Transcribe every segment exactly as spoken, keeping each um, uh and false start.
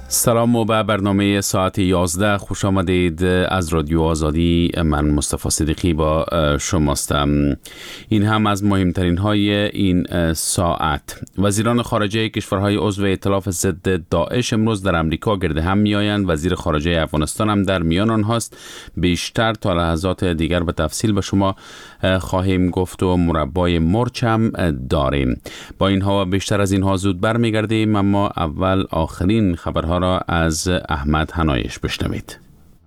سلام و به برنامه ساعت یازده خوش آمدید. از رادیو آزادی من مصطفی صدیقی با شماستم. این هم از مهمترین های این ساعت. وزیران خارجه کشورهای عضو ائتلاف ضد داعش امروز در امریکا گرد هم می آیند. وزیر خارجه افغانستان هم در میان آنهاست. بیشتر تا لحظات دیگر به تفصیل به شما خواهیم گفت و مربای مرچ هم داریم. با اینها و بیشتر از اینها زود برمیگردیم، اما اول آخرین خبرها را از احمد حنایش بشنوید.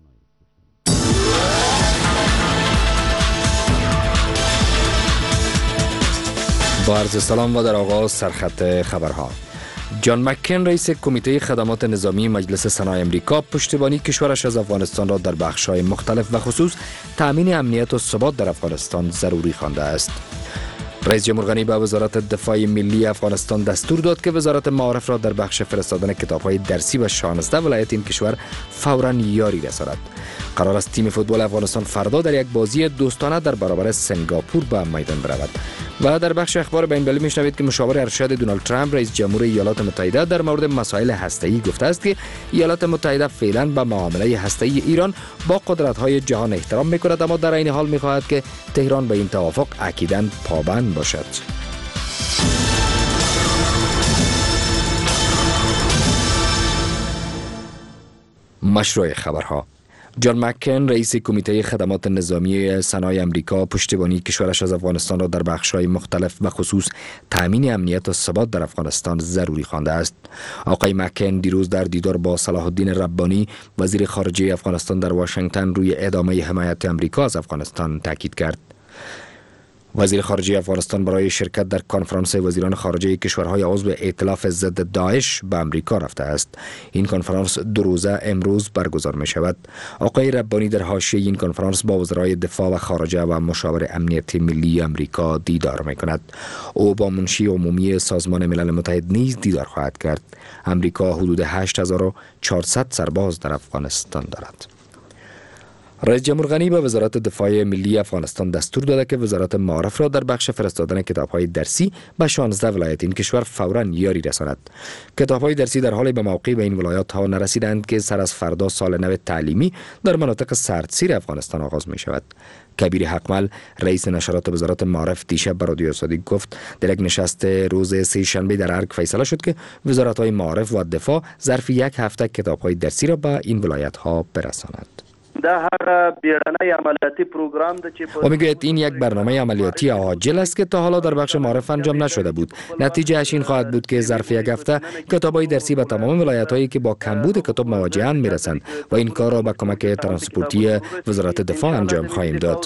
با عرض سلام و در آغاز سرخط خبرها. جان مکین رئیس کمیته خدمات نظامی مجلس سنای امریکا پشتیبانی کشورش از افغانستان را در بخش‌های مختلف و خصوص تأمین امنیت و ثبات در افغانستان ضروری خوانده است. رئیس جمهور غنی به وزارت دفاع ملی افغانستان دستور داد که وزارت معارف را در بخش فرستادن کتاب‌های درسی به شانزده ولایت این کشور فوراً یاری رساند. قرار است تیم فوتبال افغانستان فردا در یک بازی دوستانه در برابر سنگاپور به میدان برود. و در بخش اخبار بین‌المللی میشنوید که مشاور ارشد دونالد ترامپ رئیس جمهور ایالات متحده در مورد مسائل هسته‌ای گفته است که ایالات متحده فعلاً به معامله هسته‌ای ایران با قدرت‌های جهان احترام می‌کند، اما در این حال می‌خواهد که تهران به این توافق اکیداً پابند باشد. مشروع خبرها. جان مکین رئیس کمیته خدمات نظامی سنای امریکا پشتیبانی کشورش از افغانستان را در بخش‌های مختلف و خصوص تأمین امنیت و ثبات در افغانستان ضروری خوانده است. آقای مکین دیروز در دیدار با صلاح الدین ربانی وزیر خارجه افغانستان در واشنگتن روی ادامه حمایت امریکا از افغانستان تاکید کرد. وزیر خارجه افغانستان برای شرکت در کنفرانس وزیران خارجه کشورهای عضو ائتلاف ضد داعش به امریکا رفته است. این کنفرانس دو روزه امروز برگزار می شود. آقای ربانی در حاشیه این کنفرانس با وزرای دفاع و خارجه و مشاور امنیت ملی امریکا دیدار می کند. او با منشی عمومی سازمان ملل متحد نیز دیدار خواهد کرد. امریکا حدود هشت هزار و چهارصد سرباز در افغانستان دارد. رئیس جمهور غنی به وزارت دفاع ملی افغانستان دستور داده که وزارت معارف را در بخش فرستادن کتاب‌های درسی به شانزده ولایت این کشور فوراً یاری رساند. کتاب‌های درسی در حال به موقع به این ولایات ها نرسیدند که سر از فردا سال نو تعلیمی در مناطق سردسیر افغانستان آغاز می شود. کبیر حقمل رئیس نشرات وزارت معارف دیشب به رادیو آزادی گفت در یک نشست روز سه شنبه در ارگ فیصله شد که وزارت‌های معارف و دفاع ظرف یک هفته کتاب‌های درسی را به این ولایت‌ها برسانند. و میگوید این یک برنامه عملیاتی عاجل است که تا حالا در بخش معارف انجام نشده بود. نتیجه اش این خواهد بود که ظرف یک هفته کتاب‌های درسی به تمام ولایت‌هایی که با کمبود کتاب مواجه‌اند میرسند و این کار را با کمک ترانسپورتی وزارت دفاع انجام خواهیم داد.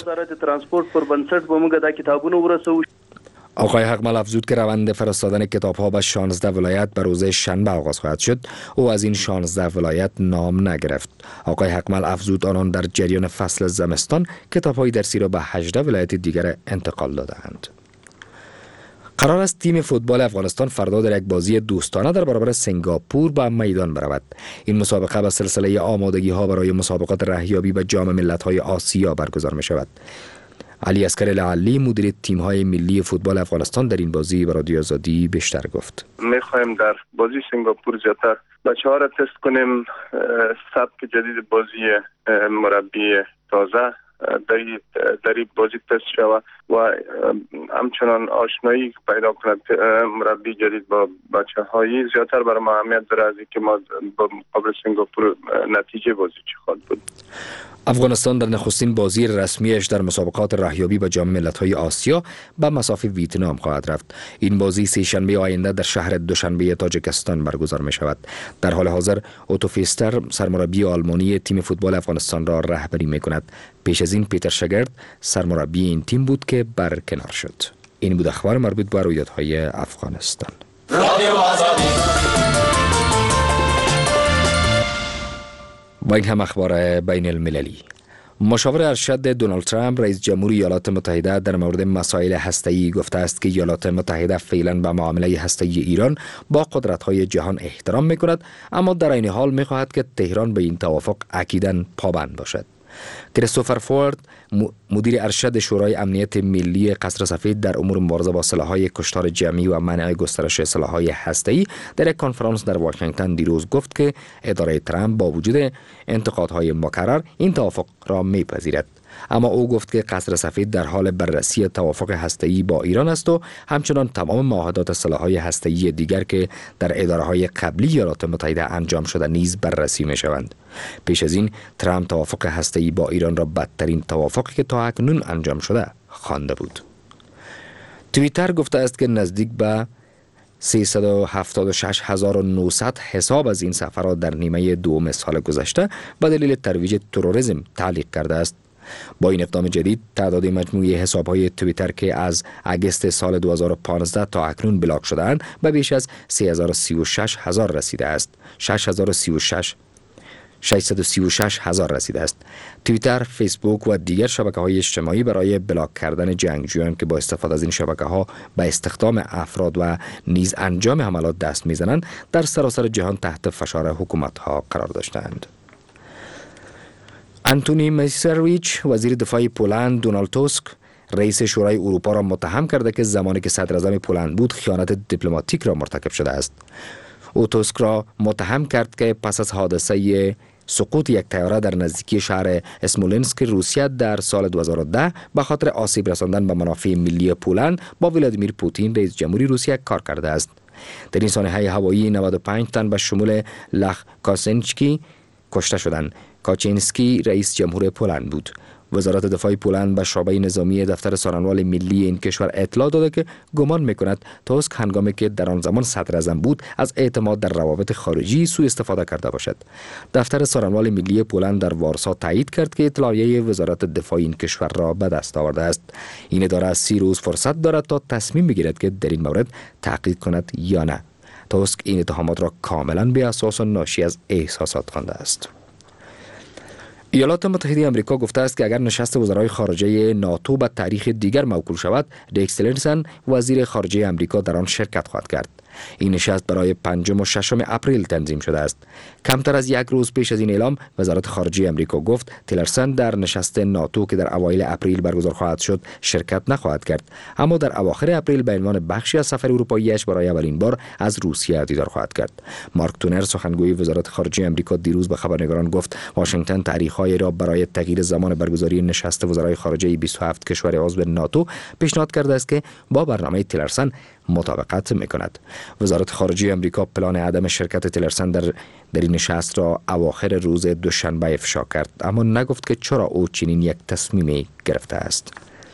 آقای حقمل افزود که روند فرستادن کتاب‌ها به شانزده ولایت به روز شنبه آغاز خواهد شد. او از این شانزده ولایت نام نگرفت. آقای حقمل افزود آنان در جریان فصل زمستان کتاب‌های درسی را به هجده ولایت دیگر انتقال داده‌اند. قرار است تیم فوتبال افغانستان فردا در یک بازی دوستانه در برابر سنگاپور به میدان برود. این مسابقه به سلسله آمادگی‌ها برای مسابقات رهیابی به جام ملت‌های آسیا برگزار می‌شود. علی اصغر لعلی مدیر تیم‌های ملی فوتبال افغانستان در این بازی به رادیو آزادی بیشتر گفت. می‌خوایم در بازی سنگاپور زیادتر بچه‌ها را تست کنیم، سبک جدید بازی مربی تازه در در بازی تست شود و همچنان آشنایی پیدا کند مربی جدید با بچه‌های زیادتر برای ما اهمیت داره از اینکه ما با مقابل سنگاپور نتیجه بازی چه خواهد بود. افغانستان در نخستین بازی رسمیش در مسابقات رهیابی به جام ملت‌های آسیا به مسافه ویتنام خواهد رفت. این بازی سه شنبه آینده در شهر دوشنبه تاجیکستان برگزار می شود. در حال حاضر اوتو فیستر سرمربی آلمانی تیم فوتبال افغانستان را رهبری می کند. پیش از این پیتر شگرد سرمربی این تیم بود که برکنار شد. این بود اخبار مربوط به رویدادهای افغانستان. و این هم اخبار بین المللی. مشاور ارشد دونالد ترامپ رئیس جمهور ایالات متحده در مورد مسائل هسته‌ای گفته است که ایالات متحده فعلا به معامله هسته‌ای ایران با قدرت‌های جهان احترام می‌کند، اما در این حال می‌خواهد که تهران به این توافق اکیداً پابند باشد. کریستوفر فورد مدیر ارشد شورای امنیت ملی قصر سفید در امور مبارزه با سلاح‌های کشتار جمعی و منع گسترش سلاح‌های هسته‌ای در یک کنفرانس در واشنگتن دیروز گفت که اداره ترامپ با وجود انتقادهای مکرر این توافق را می‌پذیرد. اما او گفت که قصر سفید در حال بررسی توافق هسته‌ای با ایران است و همچنان تمام معاهدات سلاح‌های هسته‌ای دیگر که در اداره‌های قبلی ایالات متحده انجام شده نیز بررسی می‌شوند. پیش از این ترامپ توافق هسته‌ای با ایران را بدترین توافقی که تا اکنون انجام شده خوانده بود. توییتر گفته است که نزدیک به سیصد و هفتاد و شش هزار و نهصد حساب از این صفحه را در نیمه دوم سال گذشته به دلیل ترویج تروریسم تعلیق کرده است. با این اقدام جدید تعداد مجموعی حساب‌های توییتر که از اگست سال دو هزار و پانزده تا اکنون بلاک شده‌اند به بیش از سه هزار و سی و شش هزار رسیده است. شش هزار و سی و شش ششصد و سی و شش هزار رسیده است. توییتر، فیسبوک و دیگر شبکه‌های اجتماعی برای بلاک کردن جنگجویان که با استفاده از این شبکه‌ها به استخدام افراد و نیز انجام حملات دست می‌زنند در سراسر جهان تحت فشار حکومت‌ها قرار داشتند. آنتونی میسرویچ وزیر دفاع پولند دونالد توسک رئیس شورای اروپا را متهم کرده که زمانی که صدر اعظم پولند بود خیانت دیپلماتیک را مرتکب شده است. او توسک را متهم کرد که پس از حادثه سقوط یک طیاره در نزدیکی شهر اسمولنسک روسیه در سال دو هزار و ده به خاطر آسیب رساندن به منافع ملی پولند با ولادیمیر پوتین رئیس جمهوری روسیه کار کرده است. در این سانحه هوایی نود و پنج تن به شمول لخ کاسنچکی کشته شدند. کاچینسکی رئیس جمهور پولند بود. وزارت دفاع پولند به شعبه نظامی دفتر سارنوال ملی این کشور اطلاع داده که گمان میکند توسک هنگامی که در آن زمان صدر اعظم بود از اعتماد در روابط خارجی سوء استفاده کرده باشد. دفتر سارنوال ملی پولند در وارسا تایید کرد که اطلاعیه وزارت دفاع این کشور را به دست آورده است. این اداره سی روز فرصت دارد تا تصمیم بگیرد که در این مورد تحقیق کند یا نه. توسک این اتهامات را کاملا بی اساس و ناشی از احساسات خوانده است. ایالات متحده آمریکا گفته است که اگر نشست وزرای خارجه ناتو به تاریخ دیگر موکول شود، ریکس تیلرسن وزیر خارجه آمریکا در آن شرکت خواهد کرد. این نشست برای پنجم و ششم اپریل تنظیم شده است. کمتر از یک روز پیش از این اعلام وزارت خارجه آمریکا گفت تیلرسن در نشست ناتو که در اوایل اپریل برگزار خواهد شد شرکت نخواهد کرد، اما در اواخر اپریل به عنوان بخشی از سفر اروپایی‌اش برای اولین بار از روسیه دیدار خواهد کرد. مارک تونر سخنگوی وزارت خارجه آمریکا دیروز به خبرنگاران گفت واشنگتن تاریخ‌هایی را برای تغییر زمان برگزاری نشست وزرای خارجه بیست و هفت کشور عضو ناتو پیشنهاد کرده است که با برنامه تیلرسن مطابقت میکند. وزارت خارجه آمریکا پلان عدم شرکت تیلرسن در در این نشست را اواخر روز دوشنبه افشا کرد، اما نگفت که چرا او چنین یک تصمیمی گرفته است.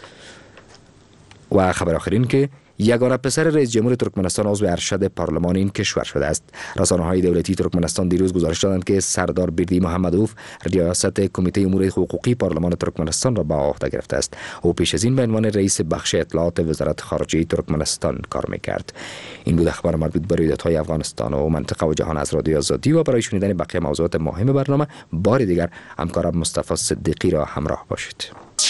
و خبر آخرین که یگانه پسر رئیس جمهور ترکمنستان عضو ارشد پارلمان این کشور شده است. رسانه‌های دولتی ترکمنستان دیروز گزارش دادند که سردار بیردی محمدوف ریاست کمیته امور حقوقی پارلمان ترکمنستان را به عهده گرفته است. او پیش از این به عنوان رئیس بخش اطلاعات وزارت خارجه ترکمنستان کار می‌کرد. این بود اخبار مربوط به رویدادهای افغانستان و منطقه و جهان از رادیو آزادی و برای شنیدن بقیه موضوعات مهم برنامه بار دیگر همکارم مصطفی صدیقی را همراه باشید.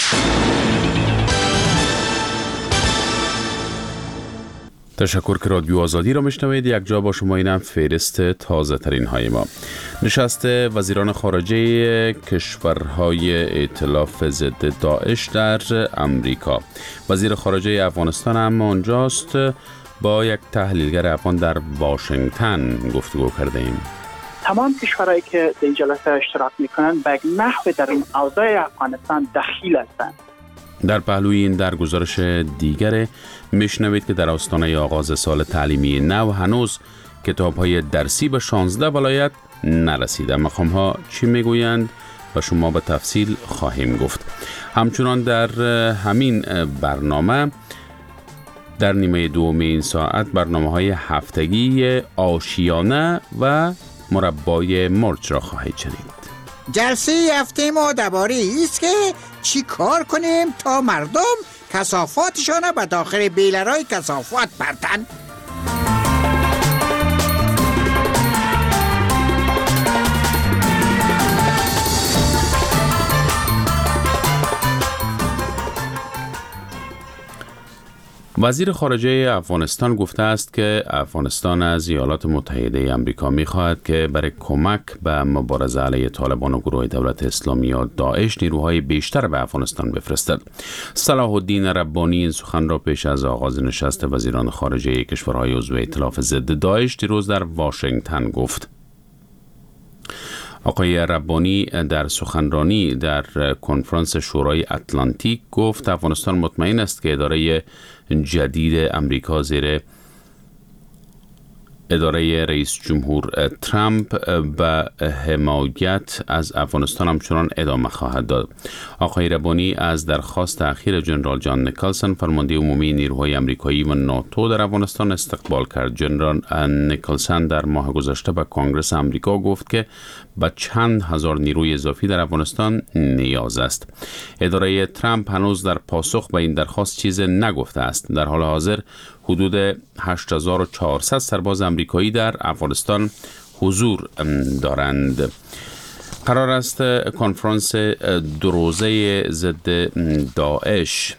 تشکر که رادیو آزادی را میشنوید. یک جا با شما اینم فهرست تازه ترین های ما. نشست وزیران خارجه کشورهای ائتلاف ضد داعش در امریکا. وزیر خارجه افغانستان هم آنجاست. با یک تحلیلگر افغان در واشنگتن گفتگو کرده ایم. تمام کشورهایی که در این جلسه اشتراک میکنند به یک نحو در این اوضاع افغانستان دخیل هستند. در پهلوی این در گزارش دیگر میشنوید که در آستانه آغاز سال تعلیمی نو هنوز کتاب‌های درسی به شانزده ولایت نرسیده. مقام‌ها چی میگویند و شما به تفصیل خواهیم گفت. همچنان در همین برنامه در نیمه دوم این ساعت برنامه‌های هفتگی آشیانه و مربای مرچ را خواهید شنید. جلسه هفته ما درباره است که چی کار کنیم تا مردم کثافاتشان به داخل بیلرهای کثافات بردن. وزیر خارجه افغانستان گفته است که افغانستان از ایالات متحده آمریکا می‌خواهد که برای کمک به مبارزه علیه طالبان و گروه دولت اسلامی یا داعش نیروهای بیشتر به افغانستان بفرستد. صلاح الدین ربانی این سخن را پیش از آغاز نشست وزیران خارجه کشورهای عضو ائتلاف ضد داعش دیروز در واشنگتن گفت. آقای ربانی در سخنرانی در کنفرانس شورای اتلانتیک گفت افغانستان مطمئن است که اداره جدید امریکا زیر اداره رئیس جمهور ترامپ به حمایت از افغانستان همچنان ادامه خواهد داد. آقای ربانی از درخواست اخیر جنرال جان نیکلسون فرمانده عمومی نیروهای آمریکایی و ناتو در افغانستان استقبال کرد. جنرال نیکلسون در ماه گذشته به کنگره آمریکا گفت که به چند هزار نیروی اضافی در افغانستان نیاز است. اداره ترامپ هنوز در پاسخ به این درخواست چیز نگفته است. در حال حاضر حدود هشت هزار و چهارصد سرباز آمریکایی در افغانستان حضور دارند. قرار است کنفرانس دو روزه ضد داعش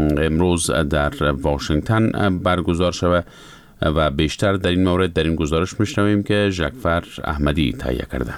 امروز در واشنگتن برگزار شود و بیشتر در این مورد در این گزارش میشنویم که ژکفر احمدی تهیه کرده.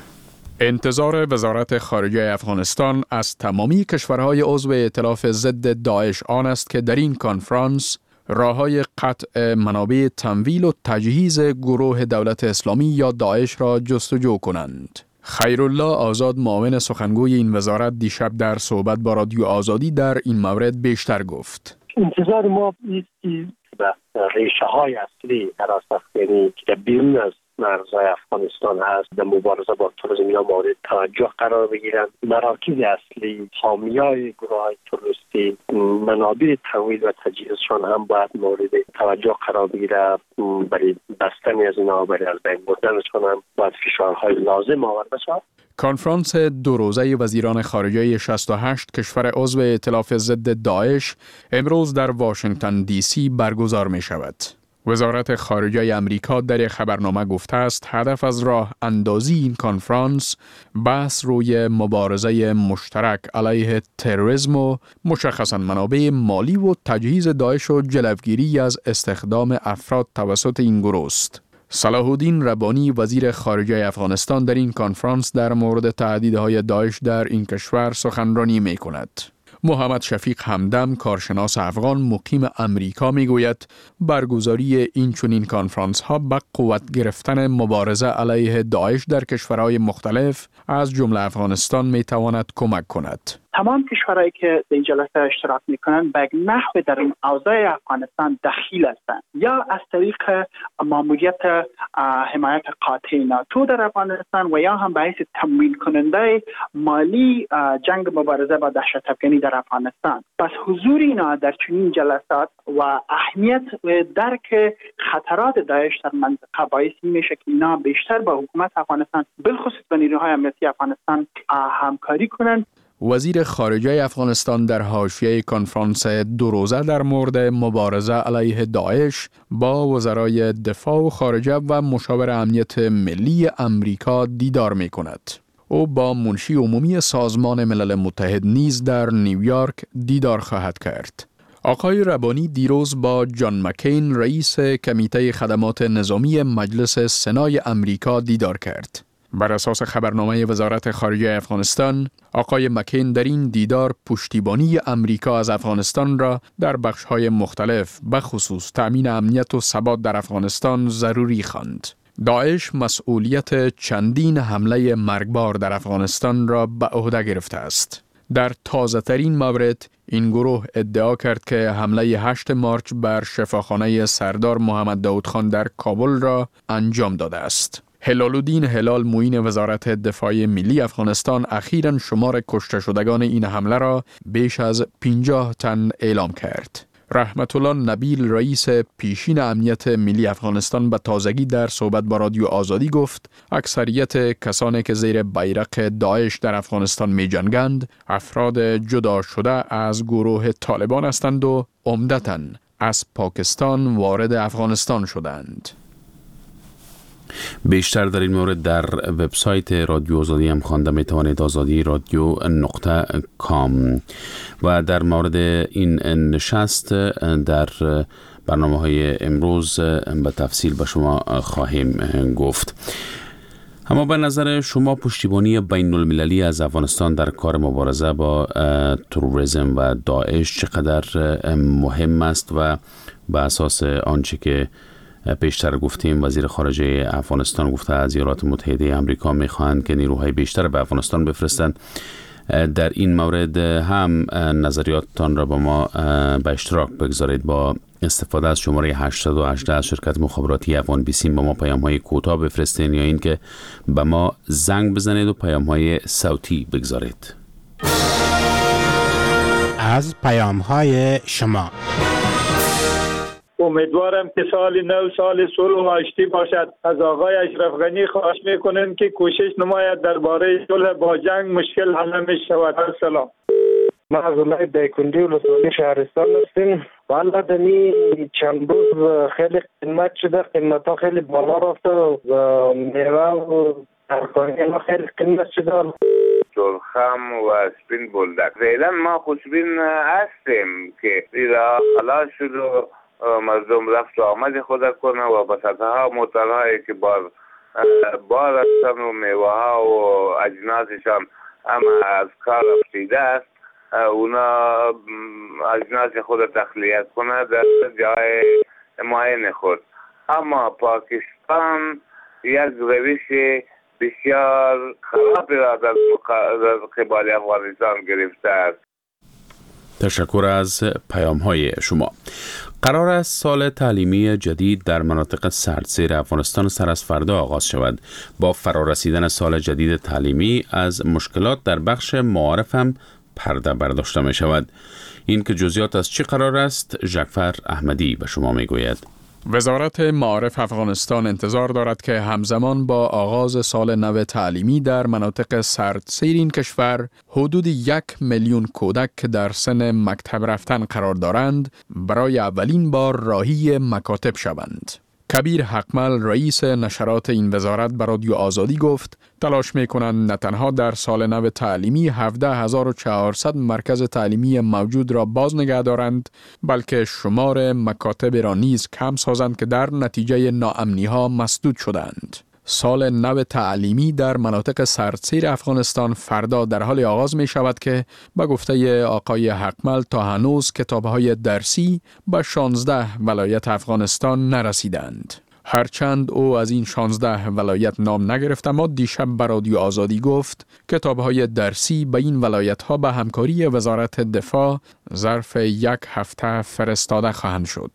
انتظار وزارت خارجه افغانستان از تمامی کشورهای عضو ائتلاف ضد داعش آن است که در این کنفرانس راه‌های قطع منابع تمویل و تجهیز گروه دولت اسلامی یا داعش را جستجو کنند. خیرالله آزاد معاون سخنگوی این وزارت دیشب در صحبت با رادیو آزادی در این مورد بیشتر گفت. انتظار ما است که ریشه های اصلی حراست افغانی که بیرون از مرزهای افغانستان هست در مبارزه با تروریسم یا مورد توجه قرار بگیرند. مراکز اصلی حامیای گروه های تروریستی منابع تمویل و تجهیزشان هم باید مورد توجه قرار بگیره. برای بستن از اینا برای از بین بردنشان هم باید فشارهای لازم آورده شود. کنفرانس دو روزه وزیران خارجه شصت و هشت کشور عضو ائتلاف ضد داعش امروز در واشنگتن دی سی برگزار می شود. وزارت خارجه امریکا در خبرنامه گفته است هدف از راه اندازی این کنفرانس بحث روی مبارزه مشترک علیه تروریسم و مشخصاً منابع مالی و تجهیز داعش و جلوگیری از استخدام افراد توسط این گروه است. صلاح الدین ربانی وزیر خارجه افغانستان در این کنفرانس در مورد تهدیدهای داعش در این کشور سخنرانی می کند. محمد شفیق همدم کارشناس افغان مقیم امریکا می گوید برگزاری این چنین کنفرانس ها به قوت گرفتن مبارزه علیه داعش در کشورهای مختلف از جمله افغانستان می تواند کمک کند. تمام کشورهایی که در این جلسه اشتراک میکنن به نحو در این اوضاع افغانستان دخیل هستند یا از طریق ماموریت حمایت قاطع ناتو در افغانستان و یا هم به حیث تمویل کننده مالی جنگ مبارزه با دهشت افغانی در افغانستان. پس حضور اینا در چنین جلسات و اهمیت و درک خطرات داعش در منطقه باعث میشه که اینا بیشتر با حکومت افغانستان بالخصوص با نیروهای امنیتی افغانستان همکاری کنند. وزیر خارجه افغانستان در حاشیه کنفرانس دو روزه در مورد مبارزه علیه داعش با وزرای دفاع و خارجه و مشاور امنیت ملی امریکا دیدار می کند. او با منشی عمومی سازمان ملل متحد نیز در نیویورک دیدار خواهد کرد. آقای ربانی دیروز با جان مکین رئیس کمیته خدمات نظامی مجلس سنای امریکا دیدار کرد. بر اساس خبرنامه وزارت خارجه افغانستان، آقای مکین در این دیدار پشتیبانی امریکا از افغانستان را در بخش‌های مختلف به خصوص تأمین امنیت و ثبات در افغانستان ضروری خواند. داعش مسئولیت چندین حمله مرگبار در افغانستان را به عهده گرفته است. در تازه ترین مورد این گروه ادعا کرد که حمله هشتم مارچ بر شفاخانه سردار محمد داود خان در کابل را انجام داده است. هلال الدین هلال معین وزارت دفاع ملی افغانستان اخیراً شمار کشته شدگان این حمله را بیش از پنجاه تن اعلام کرد. رحمت الله نبیل رئیس پیشین امنیت ملی افغانستان به تازگی در صحبت با رادیو آزادی گفت اکثریت کسانی که زیر بیرق داعش در افغانستان می جنگند افراد جدا شده از گروه طالبان هستند و عمدتاً از پاکستان وارد افغانستان شدند. بیشتر در این مورد در وبسایت رادیو آزادی هم خوانده می توانید، آزادی رادیو نقطه کام. و در مورد این نشست در برنامه های امروز به تفصیل به شما خواهیم گفت. اما به نظر شما پشتیبانی بین المللی از افغانستان در کار مبارزه با تروریسم و داعش چقدر مهم است و به اساس آنچه که پیشتر گفتیم وزیر خارجه افغانستان گفته از ایالات متحده آمریکا میخواهند که نیروهای بیشتر به افغانستان بفرستند، در این مورد هم نظریاتتان را با ما به اشتراک بگذارید. با استفاده از شماره هشتصد و هجده از شرکت مخابراتی افغان بیسیم با ما پیام های کوتاه بفرستین یا این که به ما زنگ بزنید و پیام های صوتی بگذارید. از پیام های شما امیدوارم که سال نو سال صلح و آشتی باشد. از آقای اشرف غنی خواهش میکنیم که کوشش نماید درباره صلح با جنگ مشکل حل می شود. سلام. ما از اولای دایکندی ولسوالی شهرستان هستیم. والا دنی چند روز خیلی قیمت شده، قیمت ها خیلی بالا رفته و میوه و ترکاری ما خیلی قیمت شده. سرخم و سپین بلدک. فعلا ما خوشبین هستیم که ایرا خلاص شد و مردم رفت و آمد خود کنه و به سطحها موترهایی که بار بار هستن و میوه ها و اجناسشان هم از کار افتیده است، اونا اجناس خود تخلیه کنه در جای معین خود. اما پاکستان یک روش بسیار خرابی را در قبال افغانستان گرفته است. تشکر از پیام های شما. قرار است سال تعلیمی جدید در مناطق سردسیر افغانستان سر از فردا آغاز شود. با فرارسیدن سال جدید تعلیمی از مشکلات در بخش معارف هم پرده برداشته می شود. این که جزئیات از چی قرار است جعفر احمدی به شما می گوید. وزارت معارف افغانستان انتظار دارد که همزمان با آغاز سال نو تعلیمی در مناطق سردسیر این کشور حدود یک میلیون کودک که در سن مکتب رفتن قرار دارند برای اولین بار راهی مکاتب شوند. کبیر حقمل رئیس نشرات این وزارت به رادیو آزادی گفت تلاش می‌کنند نه تنها در سال نو تعلیمی هفده هزار و چهارصد مرکز تعلیمی موجود را باز نگه دارند، بلکه شمار مکاتب را نیز کم سازند که در نتیجه ناامنی‌ها مسدود شدند. سال نو تعلیمی در مناطق سردسیر افغانستان فردا در حال آغاز می شود که به گفته آقای حقمل تا هنوز کتاب‌های درسی به شانزده ولایت افغانستان نرسیدند. هرچند او از این شانزده ولایت نام نگرفت، اما دیشب به رادیو آزادی گفت کتاب‌های درسی به این ولایت‌ها به همکاری وزارت دفاع ظرف یک هفته فرستاده خواهند شد.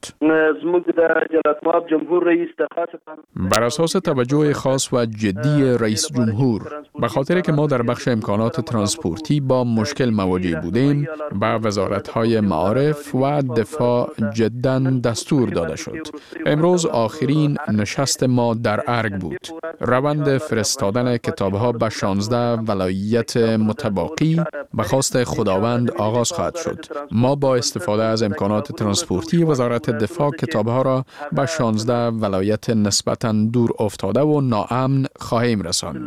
بر اساس توجه خاص و جدی رئیس جمهور، به خاطر که ما در بخش امکانات ترانسپورتی با مشکل مواجه بودیم، به وزارت‌های معارف و دفاع جداً دستور داده شد. امروز آخرین نشست ما در ارگ بود. روند فرستادن کتاب‌ها به شانزده ولایت متباقی به خواست خداوند آغاز خواهد شد. ما با استفاده از امکانات ترانسپورتی وزارت دفاع کتاب‌ها را به شانزده ولایت نسبتاً دور افتاده و ناامن خواهیم رساند.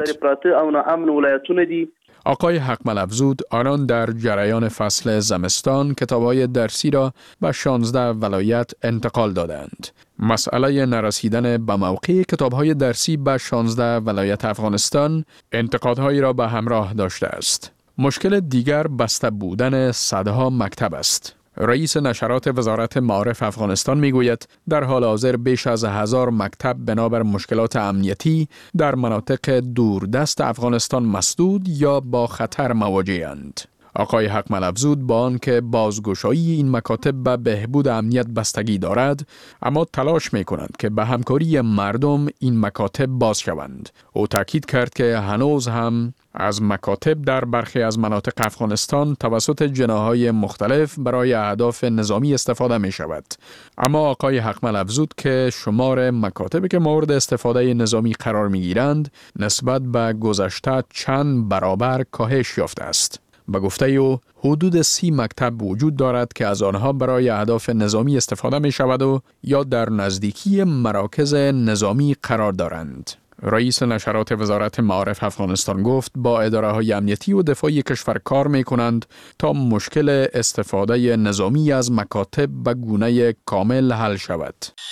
آقای حقمل افزود آنان در جریان فصل زمستان کتاب‌های درسی را به شانزده ولایت انتقال دادند. مسئله نرسیدن به موقع کتاب‌های درسی به شانزده ولایت افغانستان انتقادهایی را به همراه داشته است. مشکل دیگر بسته بودن صدها مکتب است. رئیس نشرات وزارت معارف افغانستان میگوید در حال حاضر بیش از هزار مکتب بنابر مشکلات امنیتی در مناطق دوردست افغانستان مسدود یا با خطر مواجه‌اند. آقای حقمل افزود با آنکه بازگشایی این مکاتب به بهبود امنیت بستگی دارد، اما تلاش می‌کنند که به همکاری مردم این مکاتب باز شوند. او تاکید کرد که هنوز هم از مکاتب در برخی از مناطق افغانستان توسط جناح‌های مختلف برای اهداف نظامی استفاده می‌شود. اما آقای حقمل افزود که شمار مکاتبی که مورد استفاده نظامی قرار می‌گیرند نسبت به گذشته چند برابر کاهش یافته است. به گفته او حدود سی مکتب وجود دارد که از آنها برای اهداف نظامی استفاده می شود و یا در نزدیکی مراکز نظامی قرار دارند. رئیس نشرات وزارت معارف افغانستان گفت با اداره های امنیتی و دفاعی کشور کار می کنند تا مشکل استفاده نظامی از مکاتب به گونه کامل حل شود.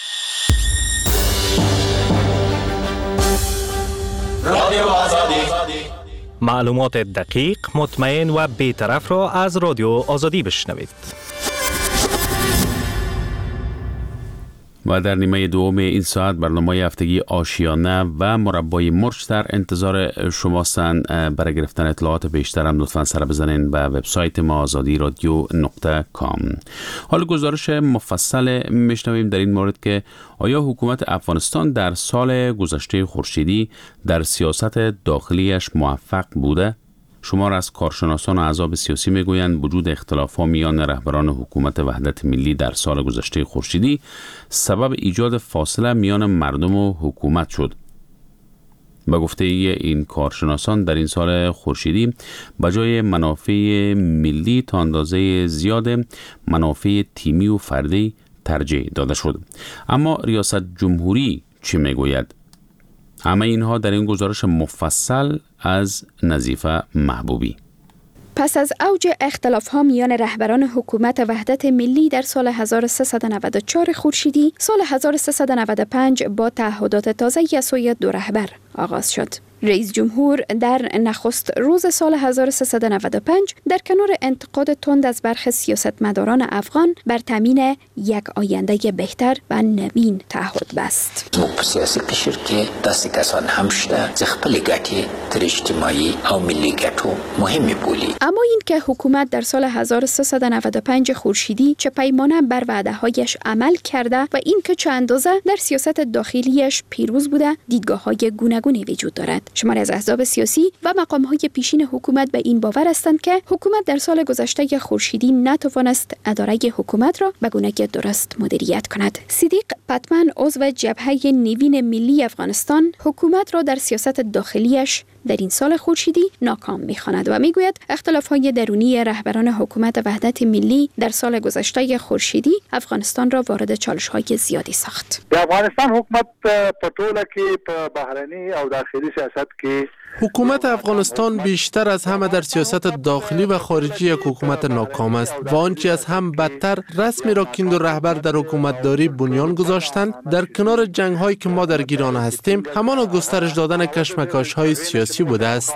رادیو آزادی، معلومات دقیق، مطمئن و بی‌طرف را از رادیو آزادی بشنوید. و در نیمه دوم این ساعت برنامه هفتگی آشیانه و مربای مرچ در انتظار شماستند. برای گرفتن اطلاعات بیشتر هم لطفاً سر بزنین به وبسایت ما آزادی رادیو نقطه کام. حال گزارش مفصل میشنویم در این مورد که آیا حکومت افغانستان در سال گذشته خورشیدی در سیاست داخلیش موفق بوده؟ شمار از کارشناسان و احزاب سیاسی میگویند وجود اختلافات میان رهبران حکومت وحدت ملی در سال گذشته خورشیدی سبب ایجاد فاصله میان مردم و حکومت شد. به گفته این کارشناسان در این سال خورشیدی به جای منافع ملی تا اندازه زیاد منافع تیمی و فردی ترجیح داده شد. اما ریاست جمهوری چی میگوید؟ همه اینها در این گزارش مفصل از نظیفه محبوبی. پس از اوج اختلاف‌ها میان رهبران حکومت وحدت ملی در سال هزار و سیصد و نود و چهار خورشیدی، سال هزار و سیصد و نود و پنج با تعهدات تازه از سوی دو رهبر آغاز شد. رئیس جمهور در نخست روز سال هزار و سیصد و نود و پنج در کنار انتقاد تند از برخی سیاستمداران افغان بر تامین یک آینده بهتر و نوین تعهد بست. موږ سیاسي قشر کې داسې کسان هم شته چې خپلې ګټې تر اجتماعي او ملي ګټو مهمې بولي. اما این که حکومت در سال هزار و سیصد و نود و پنج خورشیدی چه پیمانه بر وعده‌هایش عمل کرده و این که چه اندازه در سیاست داخلیش پیروز بوده، دیدگاه‌های گوناگونی وجود دارد. شماری از احزاب سیاسی و مقام‌های پیشین حکومت به این باور هستند که حکومت در سال گذشته خورشیدی نتوانست اداره حکومت را به گونه درست مدیریت کند. صدیق پتمن، عضو جبهه نیوین ملی افغانستان، حکومت را در سیاست داخلیش در این سال خورشیدی ناکام می‌خواند و میگوید اختلاف‌های درونی رهبران حکومت وحدت ملی در سال گذشته خورشیدی افغانستان را وارد چالش‌های زیادی ساخت. افغانستان حکومت په ټوله کې په بهرني او داخلي سیاست کې حکومت افغانستان بیشتر از همه در سیاست داخلی و خارجی یک حکومت ناکام است و آنچه از هم بدتر رسمی را که این دو رهبر در حکومتداری بنیان گذاشتند در کنار جنگ هایی که ما در گیران هستیم همان گسترش دادن کشمکش های سیاسی بوده است.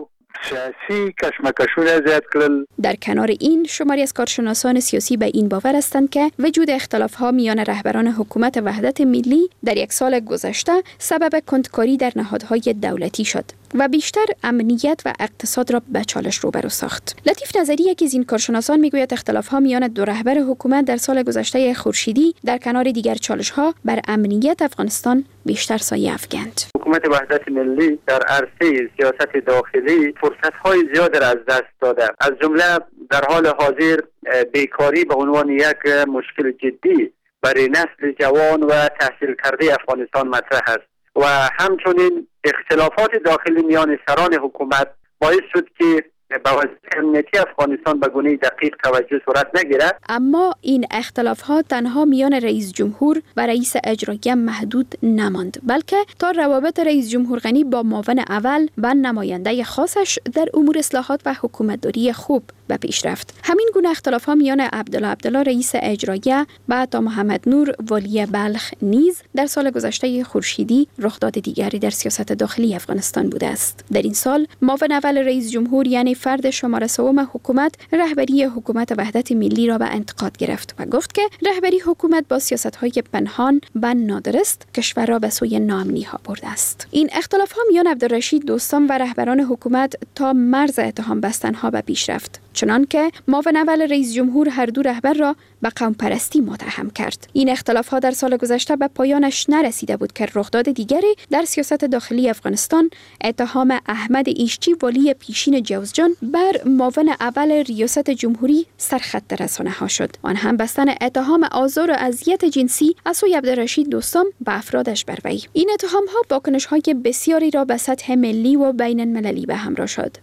سیاسی کشمکشونه زیاد کړل. در کنار این شماری از کارشناسان سیاسی به این باور هستند که وجود اختلاف‌ها میان رهبران حکومت وحدت ملی در یک سال گذشته سبب کندکاری در نهادهای دولتی شد و بیشتر امنیت و اقتصاد را به چالش روبرو ساخت. لطیف نظری، یکی از این کارشناسان، میگوید اختلاف‌ها میان دو رهبر حکومت در سال گذشته خورشیدی در کنار دیگر چالش‌ها بر امنیت افغانستان بیشتر سایه افکند. حکومت وحدت ملی در عرصه سیاست داخلی فرصت‌های زیاد را از دست داده، از جمله در حال حاضر بیکاری به عنوان یک مشکل جدی برای نسل جوان و تحصیل کرده افغانستان مطرح است و همچنین اختلافات داخلی میان سران حکومت باعث شد که به وضعیت امنیتی افغانستان به گونه دقیق توجه صورت نگیرد. اما این اختلافات تنها میان رئیس جمهور و رئیس اجرایی محدود نماند، بلکه تا روابط رئیس جمهور غنی با معاون اول و نماینده خاصش در امور اصلاحات و حکومتداری خوب به پیش رفت. همین گونه اختلافات میان عبدالله عبدالله رئیس اجرایی و عطا محمد نور والی بلخ نیز در سال گذشته خورشیدی رخداد دیگری در سیاست داخلی افغانستان بوده است. در این سال معاون اول رئیس جمهور یعنی فرد شماره سوم حکومت رهبری حکومت وحدت ملی را به انتقاد گرفت و گفت که رهبری حکومت با سیاست‌های پنهان و نادرست کشور را به سوی ناامنی‌ها برده است. این اختلاف‌ها میان عبدالرشید دوستان و رهبران حکومت تا مرز اتهام بستن‌ها به پیش رفت، چنان که معاون اول رئیس جمهور هر دو رهبر را به قوم پرستی متهم کرد. این اختلاف‌ها در سال گذشته به پایانش نرسیده بود که رخداد دیگری در سیاست داخلی افغانستان اتهام احمد ایشچی والی پیشین جوزجان بر معاون اول ریاست جمهوری سرخط رسانه‌ها شد. آن هم بستن اتهام آزار و اذیت جنسی از سوی عبدالرشید دوستان به افرادش بر وی. این اتهام‌ها واکنش‌های بسیاری را به سطح ملی و بین المللی به همراه شد.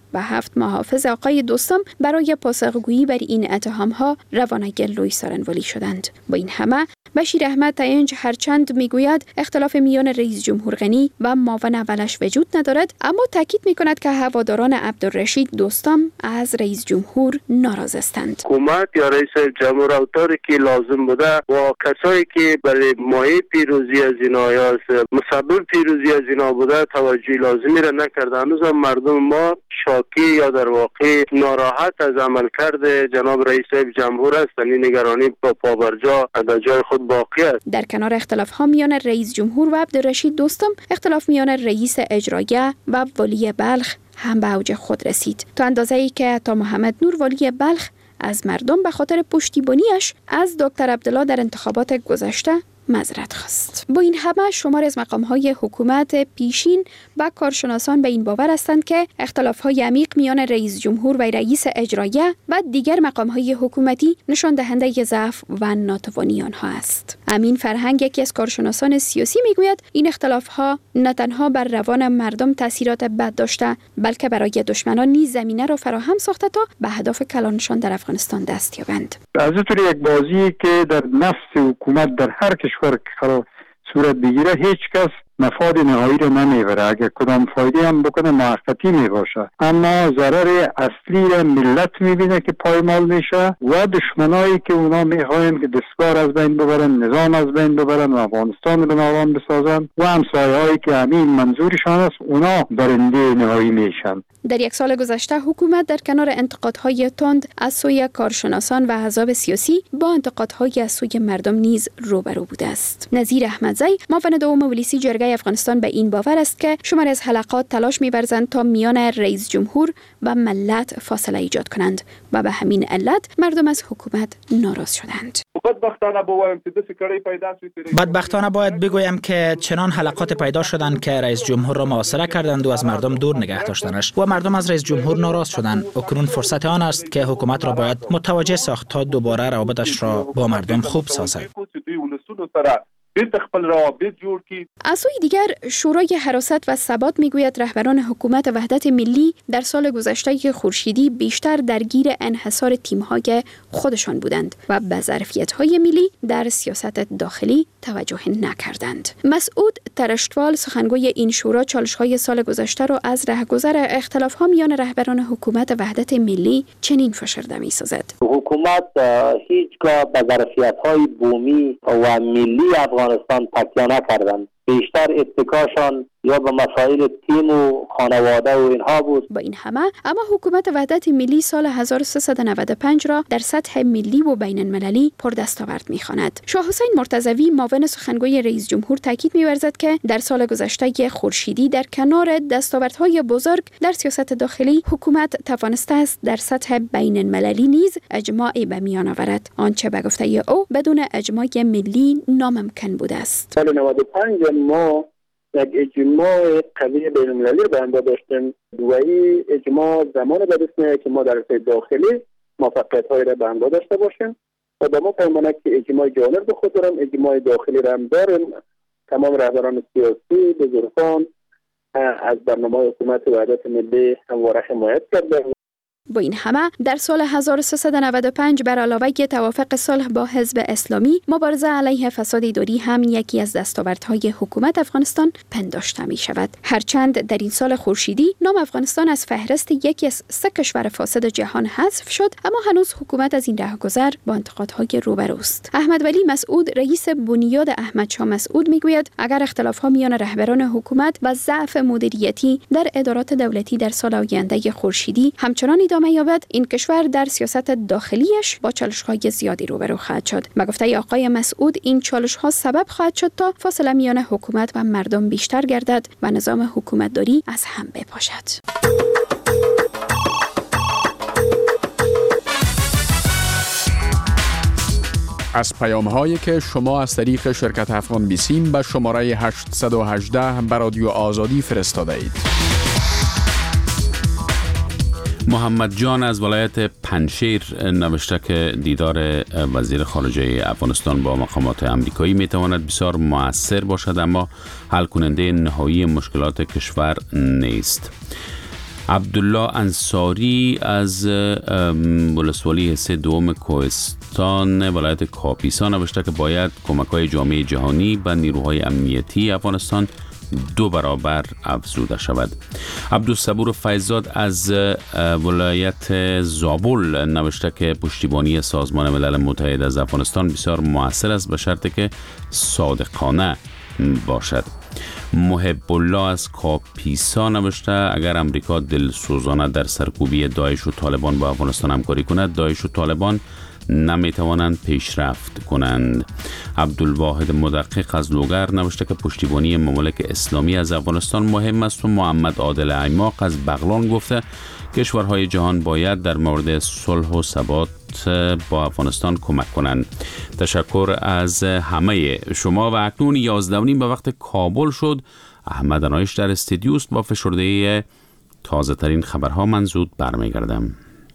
و هفت محافظ آقای دوستم برای پاسخگویی بر این اتهام‌ها روانه لوی سارنوالی شدند. با این همه بشیر احمد تینج هرچند میگوید اختلاف میان رئیس جمهور غنی و معاون اولش وجود ندارد، اما تاکید میکند که هواداران عبدالرشید دوستم از رئیس جمهور ناراض هستند. حکومت یا رئیس جمهور اوتاری که لازم بوده و کسایی که برای مایه پیروزی از اینا یا مسبب پیروزی از اینا بوده توجه لازمی را نکرده. هنوز هم مردم ما شاکی یا در واقع ناراحت از عملکرد جناب رئیس جمهور هستند. این نگرانی با پابرجا در جای خود باقی است. در کنار اختلاف ها میان رئیس جمهور و عبدالرشید دوستم، اختلاف میان رئیس اجراییه و والی بلخ هم به اوج خود رسید، تا اندازه‌ای که عطا محمد نور والی بلخ از مردم به خاطر پشتیبانیش از دکتر عبدالله در انتخابات گذشته معذرت خواست. با این همه شمار از مقام‌های حکومت پیشین و کارشناسان به این باور هستند که اختلاف‌های عمیق میان رئیس جمهور و رئیس اجراییه و دیگر مقام‌های حکومتی نشان دهنده ضعف و ناتوانی آنها است. امین فرهنگ، یکی از کارشناسان سیاسی، میگوید این اختلاف‌ها نه تنها بر روان مردم تاثیرات بد داشته، بلکه برای دشمنان نیز زمینه را فراهم ساخته تا به اهداف کلانشان در افغانستان دست یابند. از طور یک بازی که در نفس حکومت در هر کشور که صورت بگیره هیچ کس مفاد نهایی رو نمیبره. اگر کدام فایده هم بکنه موقتی میباشه، اما ضرر اصلی را ملت میبینه که پایمال میشه و دشمنایی که اونا میخواین که دستگاه از بین ببرن، نظام از بین ببرن و افغانستان رو ناوران بسازن و همسایه‌هایی که همین منظورشان است اونا برنده نهایی میشن. در یک سال گذشته حکومت در کنار انتقادهای تند از سوی کارشناسان و احزاب سیاسی با انتقادهای از سوی مردم نیز روبرو بوده است. نظیر احمدزی، معاون دوم ولیسی جرگه افغانستان، به این باور است که شمار از حلقات تلاش می‌ورزند تا میان رئیس جمهور و ملت فاصله ایجاد کنند و به همین علت مردم از حکومت ناراض شدند. بدبختانه باید بگویم که چنان حلقات پیدا شدند که رئیس جمهور را محاصره کردند و از مردم دور نگه داشتنش و مردم از رئیس جمهور ناراض شدند. اکنون فرصت آن است که حکومت را باید متوجه ساخت تا دوباره روابطش را با مردم خوب سازد. از سوی دیگر شورای حراست و ثبات میگوید رهبران حکومت وحدت ملی در سال گذشته خورشیدی بیشتر درگیر انحصار تیم‌های خودشان بودند و به ظرفیت‌های ملی در سیاست داخلی توجه نکردند. مسعود ترشتوال، سخنگوی این شورا، چالش‌های سال گذشته را از رهگذر اختلاف‌ها میان رهبران حکومت وحدت ملی چنین فشرده می‌سازد. حکومت هیچگاه به ظرفیت‌های بومی و ملی افغانستان تکیه نکردند. بیشتر اتکاشان یا به مسائل تیم و خانواده و اینها بود. با این همه اما حکومت وحدت ملی سال هزار و سیصد و نود و پنج را در سطح ملی و بین المللی پردستاورد می‌خواند. شاه حسین مرتضوی، معاون سخنگوی رئیس جمهور، تاکید می‌ورزد که در سال گذشته خورشیدی در کنار دستاوردهای بزرگ در سیاست داخلی، حکومت توانسته است در سطح بین المللی نیز اجماع به میان آورد، آنچه به گفته او بدون اجماع ملی ناممکن بوده است. سال نود و پنج ما یک اجماع قوی بین المللی به همراه داشتیم و این اجماع زمان به دست میاد که ما در رشته داخلی موفقیت‌هایی را به همراه داشته باشیم و با ما پیمانه که اجماع جانب به خود دارم، اجماع داخلی را هم داریم. تمام رهبران سیاسی بزرگان از برنامه حکومت وحدت ملی همواره حمایت کردند. با این همه در سال هزار و سیصد و نود و پنج بر علاوه توافق صلح با حزب اسلامی، مبارزه علیه فساد اداری هم یکی از دستاوردهای حکومت افغانستان پنداشته می شود. هرچند در این سال خورشیدی نام افغانستان از فهرست یکی از سه کشور فاسد جهان حذف شد، اما هنوز حکومت از این راهگذر با انتقادهای روبروست. احمد ولی مسعود، رئیس بنیاد احمد شاه مسعود، میگوید اگر اختلاف‌ها میان رهبران حکومت و ضعف مدیریتی در ادارات دولتی در سال آینده خورشیدی همچنان ادامه یابد، این کشور در سیاست داخلیش با چالش‌های زیادی روبرو خواهد شد. به گفته آقای مسعود، این چالش‌ها سبب خواهد شد تا فاصله میان حکومت و مردم بیشتر گردد و نظام حکومتداری از هم بپاشد. از پیام‌هایی که شما از طریق شرکت افغان بیسیم به شماره هشتصد و هجده به رادیو آزادی فرستاده اید. محمد جان از ولایت پنجشیر نوشته که دیدار وزیر خارجه افغانستان با مقامات امریکایی میتواند بسیار مؤثر باشد، اما حل کننده نهایی مشکلات کشور نیست. عبدالله انصاری از ولسوالی حصه دوم کوهستان ولایت کاپیسا نوشته که باید کمک‌های جامعه جهانی به نیروهای امنیتی افغانستان دو برابر افزوده شود. عبدالصبور فیضزاد از ولایت زابل نوشته که پشتیبانی سازمان ملل متحد از افغانستان بسیار مؤثر است به شرطی که صادقانه باشد. محب الله از کاپیسا نوشته اگر امریکا دلسوزانه در سرکوبی داعش و طالبان با افغانستان همکاری کند، داعش و طالبان نمیتوانند پیشرفت کنند. عبدالواحد مدقق از لوگر نوشته که پشتیبانی ممالک اسلامی از افغانستان مهم است و محمد عادل ایماق از بغلان گفته کشورهای جهان باید در مورد صلح و ثبات با افغانستان کمک کنند. تشکر از همه شما و اکنون یازده و نیم به وقت کابل شد. احمد انایش در استودیوست با فشرده تازه ترین خبرها. من زود برمیگردم.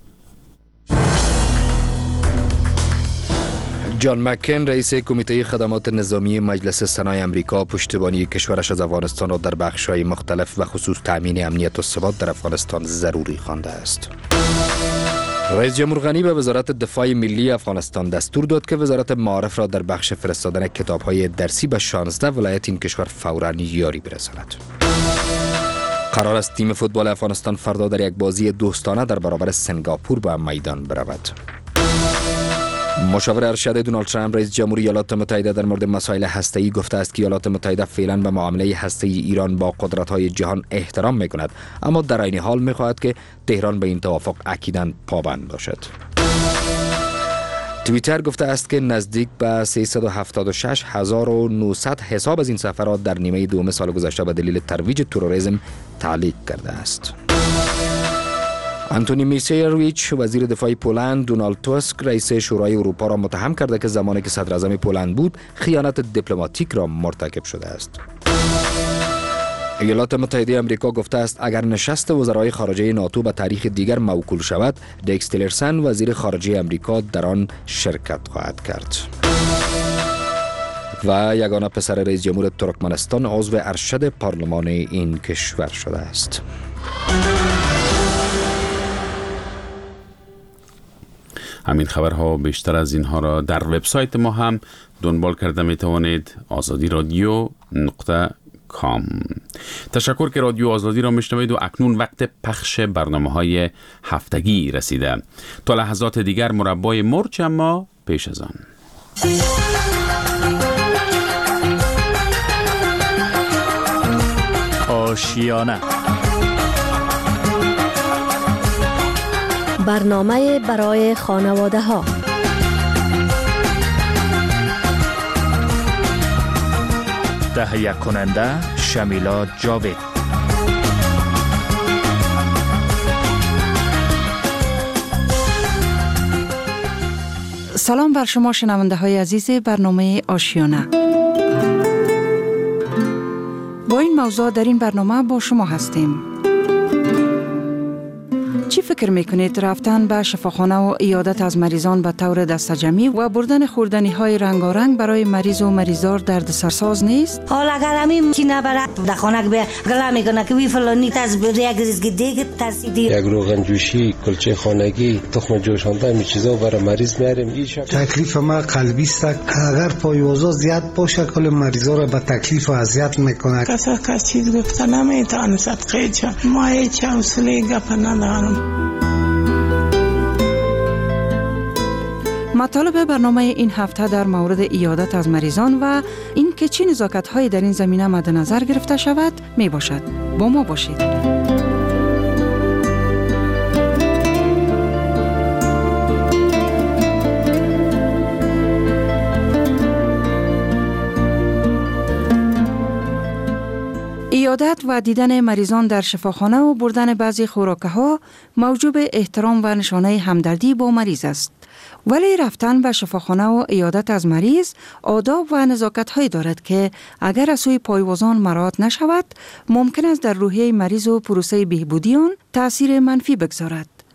جان مکن رئیس کمیته خدمات نظامی مجلس سنای امریکا پشتیبانی کشورش از افغانستان را در بخش‌های مختلف و خصوص تأمین امنیت و ثبات در افغانستان ضروری خوانده است. رئیس جمهور غنی به وزارت دفاع ملی افغانستان دستور داد که وزارت معارف را در بخش فرستادن کتاب‌های درسی به شانزده ولایت این کشور فوراً یاری برساند. قرار است تیم فوتبال افغانستان فردا در یک بازی دوستانه در برابر سنگاپور به میدان برود. مشاور ارشد دونالد ترامپ رئیس جمهوری ایالات متحده در مورد مسائل هسته‌ای گفته است که ایالات متحده فعلا به معامله هسته‌ای ایران با قدرت‌های جهان احترام می‌کند، اما در عین حال می‌خواهد که تهران به این توافق اکیداً پابند باشد. توییتر گفته است که نزدیک به سیصد و هفتاد و شش هزار و نهصد حساب از این سفرات در نیمه دوم سال گذشته به دلیل ترویج تروریسم تعلیق کرده است. آنتونی میسیرویچ وزیر دفاع پولند دونالد توسک رئیس شورای اروپا را متهم کرده که زمانی که صدر اعظم پولند بود خیانت دیپلماتیک را مرتکب شده است. ایالات متحده آمریکا گفته است اگر نشست وزرای خارجه ناتو به تاریخ دیگر موکول شود، دکس تیلرسن وزیر خارجه آمریکا در آن شرکت خواهد کرد. و یگانه پسر رئیس جمهور ترکمنستان عضو ارشد پارلمان این کشور شده است. همین خبرها بیشتر از اینها را در وبسایت ما هم دنبال کرده می توانید آزادی رادیو نقطه کام. تشکر که رادیو آزادی را میشنوید و اکنون وقت پخش برنامه های هفتگی رسیده. تا لحظات دیگر مربای مرچ، اما پیش از آن آشیانه، برنامه برای خانواده ها. تهیه کننده شمیلا جاوید. سلام بر شما شنونده های عزیز برنامه آشیانه. با این موضوع در این برنامه با شما هستیم. چی فکر میکنید رفتن به شفاخانه و عیادت از مریضان به طور دستجمعی و بردن خوردنی های رنگارنگ برای مریض و مریضار درد سرساز نیست؟ حالا اگر همین کی نبره در خانه به گلا میکنه که وی فلانی تاز بده یک ریزگی دیگه ترسیدی یک روغن جوشی، کلچه خانگی، تخم جوشانده می چیزا برای مریض میاریم. این تکلیف ما قلبی است. اگر پایوازا زیاد باشه کل مریضا را به تکلیف و اذیت میکنه. کسا کس چیز گفته نمیتونه صدقه چه ما هیچ حوصله گپ ندارم. مطالب برنامه این هفته در مورد عیادت از مریضان و این که چه نزاکت‌هایی در این زمینه مد نظر گرفته شود می باشد. با ما باشید. عیادت و دیدن مریضان در شفاخانه و بردن بعضی خوراک‌ها موجب احترام و نشانه همدردی با مریض است. ولی رفتن به شفاخانه و عیادت از مریض آداب و نزاکت‌هایی دارد که اگر از سوی پایوازان مراعات نشود ممکن است در روحیه مریض و پروسه بهبودی آن تأثیر منفی بگذارد.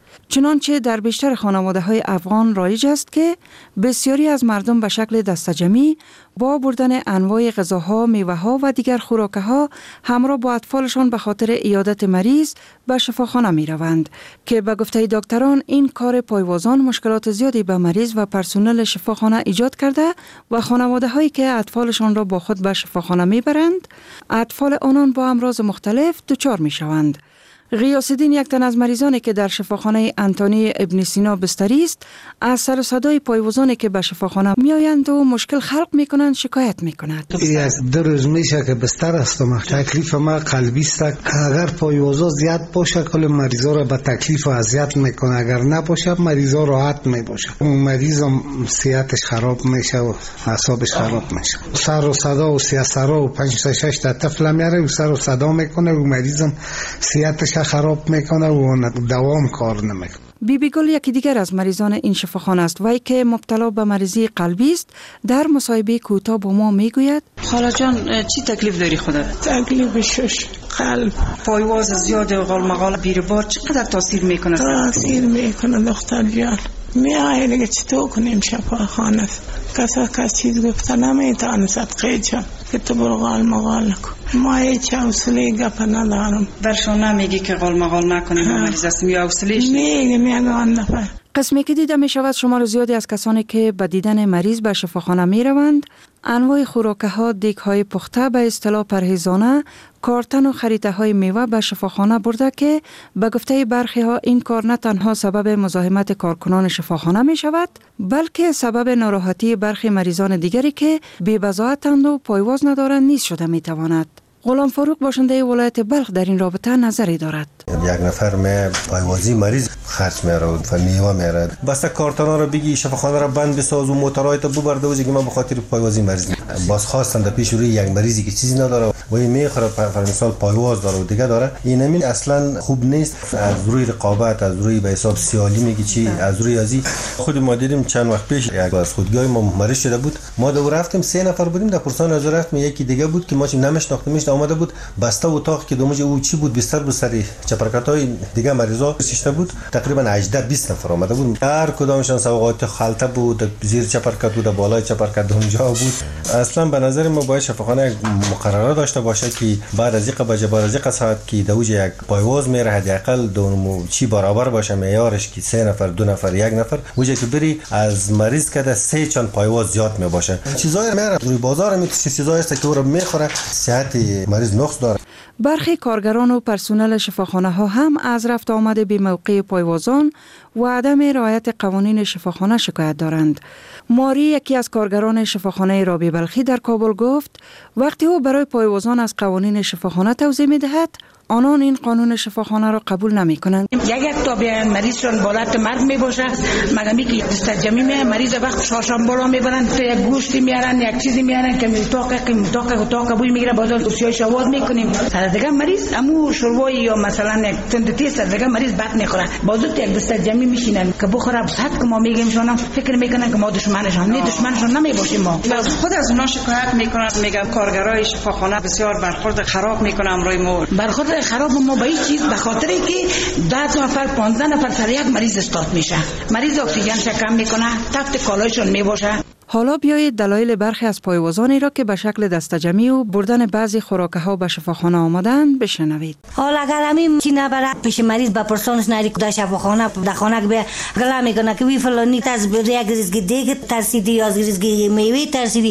چنانچه در بیشتر خانواده های افغان رایج است که بسیاری از مردم به شکل دستجمعی با بردن انواع غذاها، میوه‌ها و دیگر خوراک‌ها همراه با اطفالشان به خاطر عیادت مریض به شفاخانه می روند که به گفته دکتران این کار پایوازان مشکلات زیادی به مریض و پرسنل شفاخانه ایجاد کرده و خانواده هایی که اطفالشان را با خود به شفاخانه می برند اطفال آنان با امراض مختلف دچار می شوند. غیاث الدین یک تن از مریضانی که در شفاخانه انتونی ابن سینا بستری است از سر و صدای پایوازانی که به شفاخانه می آیند و مشکل خلق می کنند شکایت می کند. یک دو روز میشه که بستر هستم. تکلیف ما قلبی است. اگر پایوازا زیاد باشه کل مریضا را به تکلیف و اذیت میکنه، اگر نباشه مریضا راحت می باشه. اون مریض هم صحتش خراب میشه و اعصابش خراب میشه. سر و صدا و سیاسرا و پنج تا شش تا طفل میاره و سر و صدا میکنه و مریض هم صحتش خراب میکنه و دوام کار نمیکنه. بی بی گل یکی دیگر از مریضان این شفاخانه است. وی که مبتلا به مریضی قلبی است در مصاحبه کوتاه با ما میگوید: خاله جان چی تکلیف داری خودت؟ تکلیف شش قلب. پایواز زیاد و غالمغال بیربار چقدر تاثیر میکنه؟ تاثیر میکنه دختر جان. میای دیگه چطور کنیم شفاخانه؟ کسا کس چیز گفته نمیتونه صدقه جان که تو برو غالمغال نکن. ما هیچ حوصله گپ ندارم. برشون نمیگی که غالمغال نکنیم مریض است می حوصله‌اش میگه میگه آن نفر. قسمی که دیده می شود شمار زیادی از کسانی که به دیدن مریض به شفاخانه می روند انواع خوراکه ها، دیگ های پخته به اصطلاح پرهیزانه، کارتن و خریده های میوه به شفاخانه برده که به گفته برخی ها این کار نه تنها سبب مزاحمت کارکنان شفاخانه می شود بلکه سبب ناراحتی برخی مریضان دیگری که بی بضاعتند و پایواز ندارند نیز شده می تواند. غلام فاروق باشنده ولایت بلخ در این رابطه نظری دارد. یک نفر می پایوازی مریض خرج میاره و میوه میاره. بس کارتنا رو بگی شفاخانه رو بند بساز و موتورایت ببرده و که من به خاطر پایوازی مریض باز خواستن در پیش روی یک مریضی که چیزی نداره و این میخوره پر مثال پایواز داره و دیگه داره، این همین اصلا خوب نیست. از روی رقابت، از روی به حساب سیالی میگی چی، از روی ازی خود ما دیدیم چند وقت پیش یک از خودگاه ما مریض شده بود، ما دو رفتیم سه نفر بودیم در پرسان از رفتم یکی دیگه بود که ما چی نمیشناختیمش آمده بود بسته اتاق که دومج او چی بود بستر بود سری چپرکتای دیگه مریضا شیشته بود تقریبا هجده بیست نفر آمده بود، هر کدامشان سوغات خلطه بود، زیر چپرکت بود، بالای چپرکت اونجا بود. اصلا به نظر ما باید شفاخانه مقرره داشته باشه که بعد از اینکه بجه بعد از اینکه ساعت که دوج یک پایواز میره حداقل دو چی برابر باشه معیارش که سه نفر دو نفر یک نفر وجه که بری از مریض کده سه چند پایواز زیاد می باشه. چیزای میره روی بازار میتونه چیزایی است که او رو میخوره صحت مریض نقص داره. برخی کارگران و پرسنل شفاخانه ها هم از رفت آمد بی موقع پایوازان و عدم رعایت قوانین شفاخانه شکایت دارند. ماری یکی از کارگران شفاخانه رابی بلخی در کابل گفت وقتی او برای پایوازان از قوانین شفاخانه توضیح می دهد آنان این قانون شفاخانه را قبول نمی کنند. یک یک تا بیان مریضشون بالات مرگ می باشه مگه می که دستجمی می مریض وقت شاشان بالا میبرن تو یک گوشتی میارن یک چیزی میارن که میتاقه که میتاقه تاقه بوی میگیره بازار دوسیای شواز میکنیم سر دیگه مریض امو شروعی یا مثلا یک تندتی سر دیگه مریض بد میخوره بازار یک دستجمی میشینن که بخوره صد که ما میگیم شونم فکر میکنن که ما دشمنشان نه دشمنشان نمی باشیم. ما خود از اونا شکایت میکنن میگن کارگرای شفاخانه بسیار برخورد خراب میکنن روی ما برخورد خراب ما با این چیز به خاطری که ده نفر پانزده نفر سر یک مریض استاد میشه مریض اکسیژنش کم میکنه تفت کالایشون میباشه. حالا بیایید دلایل برخی از پایوازانی را که به شکل دستجمی و بردن بعضی خوراکه ها به شفاخانه آمدن بشنوید. حالا اگر همین کی نبره پیش مریض با پرسونش نری در شفاخانه در خانه به گلا میکنه که وی فلانی تاز یک ریزگی دیگه ترسیدی یا ریزگی میوه ترسیدی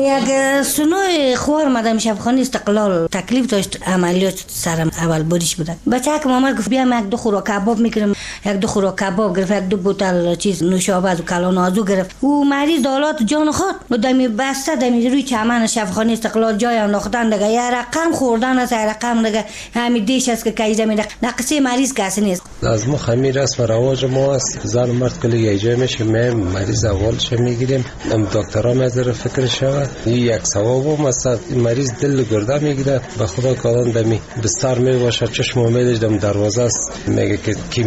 یک سنوی خوار مدام شفاخانه استقلال تکلیف داشت عملیات سرم اول بریش بودن بچه که مامان گفت بیام یک دو خوراک کباب میکنم یک دو خوراک کباب گرفت یک دو بوتل چیز نوشابه و کلان آزو گرفت و مریض دالات جان خود و دمی بسته دمی روی چمن شفاخانه استقلال جای انداختن دیگه یه رقم خوردن است رقم دیگه همین دیش است که کیجه میده نقصه مریض کسی نیست. از ما خمیر رسم رواج ما است زن و مرد کلی یه جای میشه می مریض اولش میگیریم ام دکترها میذاره فکر شود یک ثواب هم است مریض دل گرده میگیره به خدا کادن دمی بستر میباشه چشم امیدش دم دروازه است میگه که کیمیا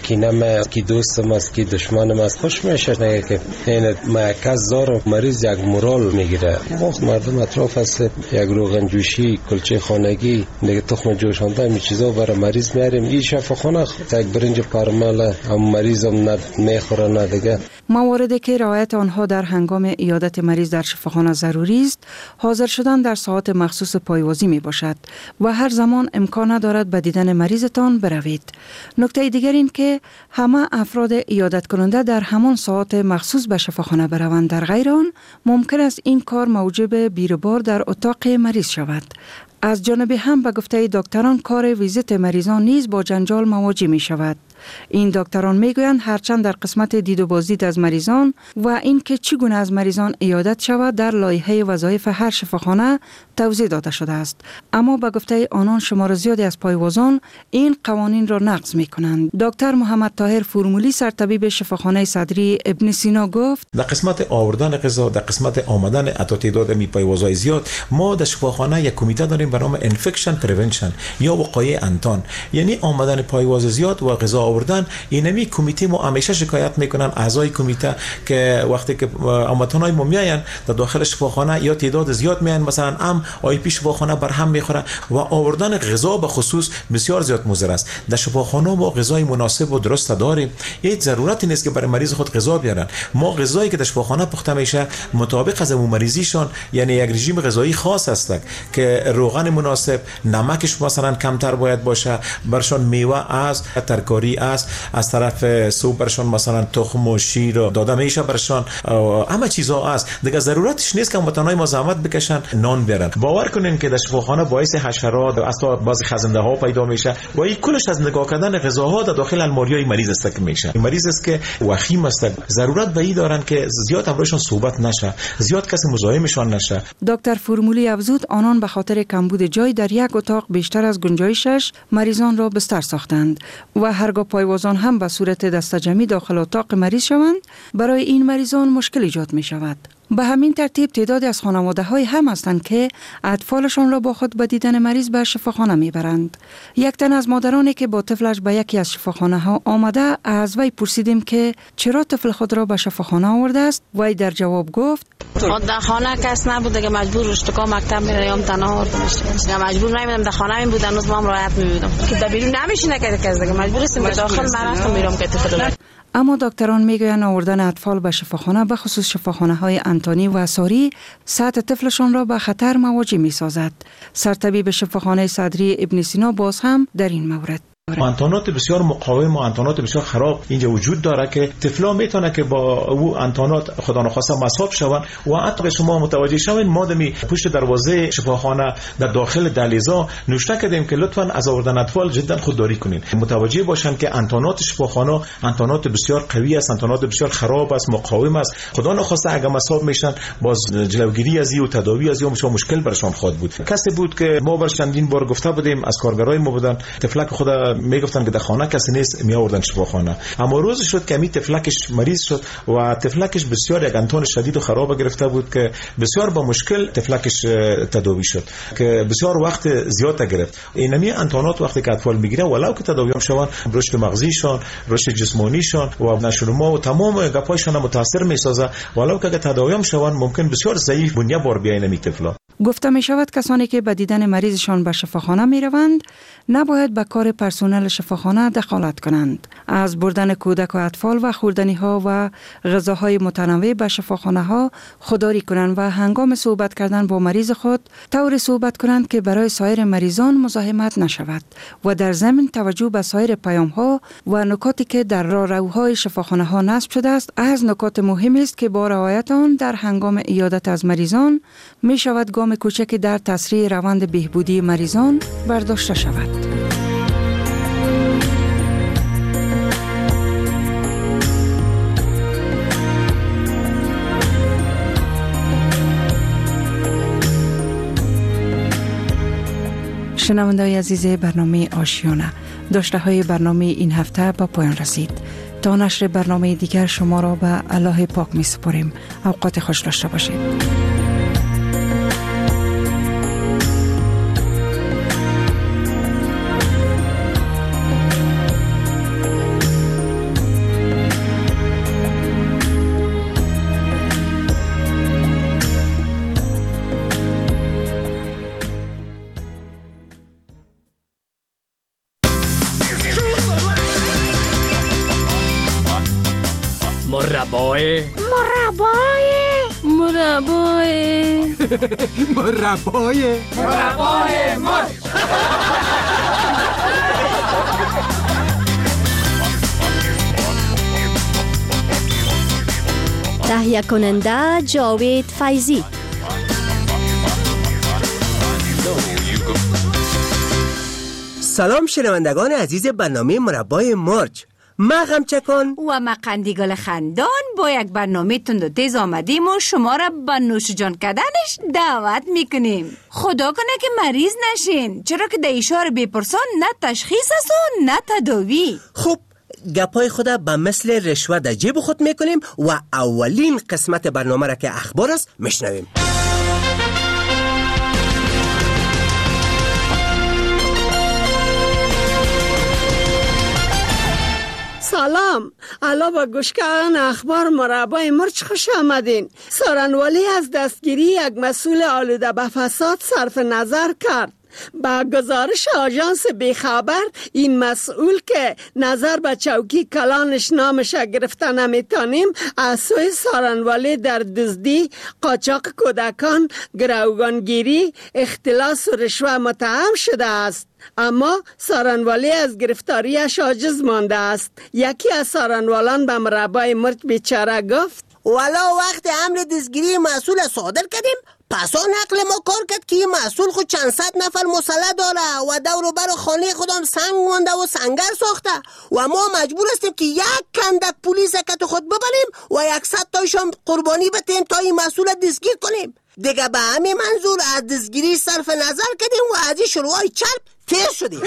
کینم است کی دوستم است کی دشمنم است خوش میشه نگه که این مرکز زار مریض یک مورال میگیره. وقت مردم اطراف است یک روغن جوشی کلچه خانگی نگه تخم جوشانده می چیزا برای مریض میاریم. این شفاخانه یک برنج پرمل هم مریضم نه میخوره نه دیگه. مواردی که رعایت آنها در هنگام عیادت مریض در شفاخانه ضروری است، حاضر شدن در ساعات مخصوص پایوازی می باشد و هر زمان امکان ندارد به دیدن مریضتان بروید. نکته دیگر این که همه افراد عیادت کننده در همان ساعات مخصوص به شفاخانه بروند، در غیر آن ممکن است این کار موجب بیروبار در اتاق مریض شود. از جانب هم به گفته دکتران کار ویزیت مریضان نیز با جنجال مواجه می شود. این دکتران می گویند هرچند در قسمت دید و بازدید از مریضان و اینکه چگونه از مریضان عیادت شود در لایحه وظایف هر شفاخانه توضیح داده شده است، اما به گفته آنان شمار زیادی از پایوازان این قوانین را نقض می کنند. دکتر محمد طاهر فرمولی سرطبیب شفاخانه صدری ابن سینا گفت در قسمت آوردن غذا، در قسمت آمدن عطا تعداد می پایوازهای زیاد، ما در شفاخانه یک کمیته داریم به نام انفکشن پریونشن یا وقایع انتان، یعنی آمدن پایواز زیاد و غذا آوردن. اینمی کمیته ما همیشه شکایت میکنن اعضای کمیته که وقتی که آمدنای ما میاین در داخل شفاخانه یا تعداد زیاد میان، مثلا ام آی پی شفاخانه بر هم میخوره و آوردن غذا به خصوص بسیار زیاد مضر است. در شفاخانه ما غذای مناسب و درست داریم، هیچ ضرورتی نیست که برای مریض خود غذا بیارن. ما غذایی که در شفاخانه پخته میشه مطابق از مریضیشان، یعنی یک رژیم غذایی خاص است که روغن مناسب، نمکش مثلا کمتر باید باشه، برشان میوه است، ترکاری است، از طرف صبح برشان مثلا تخم و شیر داده میشه برشان، همه چیزا است دیگه. ضرورتش نیست که هموطنای ما زحمت بکشن نان بیارن. باور کنین که در شفاخانه باعث حشرات اصلا بعضی خزنده ها پیدا میشه و این کلش از نگاه کردن غذاها در داخل الماریای مریض است که میشه. این مریض است که وخیم است، ضرورت به این دارن که زیاد امروزشون صحبت نشه، زیاد کسی مزاحمشان نشه. دکتر فرمولی افزود آنان به خاطر کمبود جای در یک اتاق بیشتر از گنجایشش مریضان را بستر ساختند و هرگاه پایوازان هم به صورت دسته‌جمعی داخل اتاق مریض شوند، برای این مریضان مشکل ایجاد می شود. به همین ترتیب تعدادی از خانواده های هم هستند که اطفالشان را با خود به دیدن مریض به شفاخانه میبرند. یک تن از مادرانی که با طفلش به یکی از شفاخانه ها آمده، از وی پرسیدیم که چرا طفل خود را به شفاخانه آورده است. وی در جواب گفت در خانه کس نبوده که مجبور رشتکا مکتب میره یا تنها آورده میشه. مجبور نمیدم در خانه می بودن، روز ما هم راحت میبودم که در بیرون نمیشینه که کس دیگه مجبور است به داخل مرا میرم که طفل. اما دکتران میگویند آوردن اطفال به شفاخانه، به خصوص شفاخانه های انتانی و ساری، سطح طفلشان را به خطر مواجه می سازد. سرطبیب شفاخانه صدری ابن سینا باز هم در این مورد انتانات بسیار مقاوم و انتانات بسیار خراب اینجا وجود داره که طفلا میتونه که با او انتانات خدا نخواسته مصاب شوند و حتی شما متوجه شوین. ما دمی پشت دروازه شفاخانه در داخل دهلیزا نوشته کردیم که لطفاً از آوردن اطفال جدا خودداری کنین، متوجه باشن که انتانات شفاخانه انتانات بسیار قوی است، انتانات بسیار خراب است، مقاوم است. خدا نخواسته اگه مصاب میشن باز جلوگیری از او تداوی از او مشکل برشان خواهد بود. کسی بود که ما بر چندین بار گفته بودیم، از کارگرای ما بودن، طفلک خدا میگفتن که در خانه کسی نیست، می آوردن شفاخانه. اما روز شد که می طفلکش مریض شد و طفلکش بسیار یک انتان شدید و خراب گرفته بود که بسیار با مشکل طفلکش تداوی شد که بسیار وقت زیاد گرفت. اینمی انتانات وقتی که اطفال میگیره ولو که تداوی هم شوند، رشد مغزیشان، رشد جسمانیشان و نشونما و تمام گپایشان متاثر میسازه، ولو که تداوی هم شوند ممکن بسیار ضعیف بنیه بار بیاین می طفلا. گفته می شود کسانی که به دیدن مریضشان به شفاخانه می روند نباید به کار پرسنل شفاخانه دخالت کنند. از بردن کودک و اطفال و خوردنی ها و غذاهای متنوع به شفاخانه ها خودداری کنند و هنگام صحبت کردن با مریض خود طور صحبت کنند که برای سایر مریضان مزاحمت نشود و در ضمن توجه به سایر پیام ها و نکاتی که در راهروهای شفاخانه ها نصب شده است از نکات مهمی است که با رعایت آن در هنگام عیادت از مریضان می شود گام کوچکی در تسریع روند بهبودی مریضان برداشته شود. شنونده‌های عزیز برنامه آشیانه، داشته های برنامه این هفته به پایان رسید. تا نشر برنامه دیگر شما را به الله پاک می سپاریم. اوقات خوش داشته باشید. مربای مربای مربای مربای مربای مرچ. تهیه کننده جاوید فیضی. سلام شنوندگان عزیز برنامه مربای مرچ. ما غمچکان و ما قندیگل خندان با یک برنامه تند و تیز آمدیم و شما را به نوش جان کردنش دعوت میکنیم. خدا کنه که مریض نشین، چرا که دیشار بپرسان نه تشخیص است و نه تداوی. خب گپای خدا به مثل رشوه در جیب خود میکنیم و اولین قسمت برنامه را که اخبار است میشنویم. سلام، علا با گوش کردن اخبار مربای مرچ خوش آمدین. سارنوالی از دستگیری یک مسئول آلوده به فساد صرف نظر کرد. با گزارش آژانس بیخبر این مسئول که نظر به چوکی کلانش نامش گرفته نمیتانیم از سوی سارنوالی در دزدی، قاچاق کودکان، گروگانگیری، اختلاس و رشوه متهم شده است. اما سارنوالی از گرفتاریش عاجز مانده است. یکی از سارنوالان به مربای مرچ بیچاره گفت والا وقت امر دزگیری مسئول صادر کردیم پسان عقل ما کار کرد که این مسئول خود چند صد نفر مسلح داره و دور و بر خانه خودم سنگ مانده و سنگر ساخته و ما مجبور هستیم که یک کندک پلیس که خود ببریم و یکصد تایشان قربانی بتیم تا این مسئول دزگیر کنیم. دیگه به همین منظور از دزگیری صرف نظر کردیم و از این شروعای چلب تیر شدیم.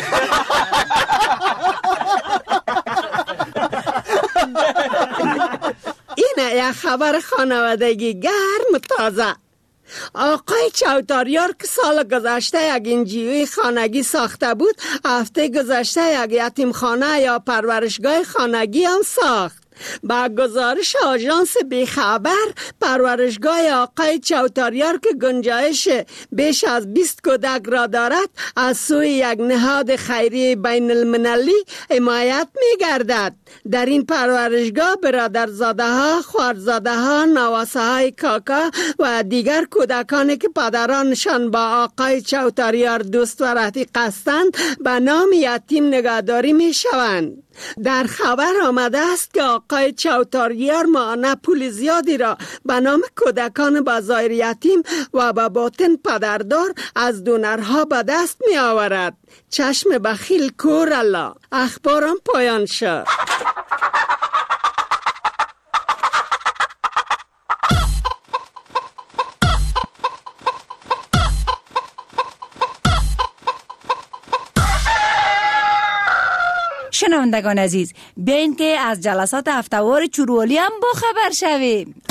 اینه یک خبر خانوادگی گرم تازه. آقای چوتاریار که سال گذشته یک انجیوی خانگی ساخته بود، هفته گذشته یک یتیم خانه یا پرورشگاه خانگی هم ساخت. با گزارش آژانس بیخبر، پرورشگاه آقای چوتاریار که گنجایش بیش از بیست کودک را دارد از سوی یک نهاد خیری بین المللی حمایت می گردد. در این پرورشگاه برادرزاده ها، خوارزاده ها، نواسه های کاکا و دیگر کودکانی که پدرانشان با آقای چوتاریار دوست و رفیق هستند به نام یتیم نگهداری می شوند. در خبر آمده است که آقای چوتاریار معانه پول زیادی را به نام کودکان بازار یتیم و به باطن پدردار از دونرها به دست می آورد. چشم بخیل کور الله. اخبارم پایان شد. شنوندگان عزیز، بیاین که از جلسات هفتهوار چوروالی هم با خبر شویم.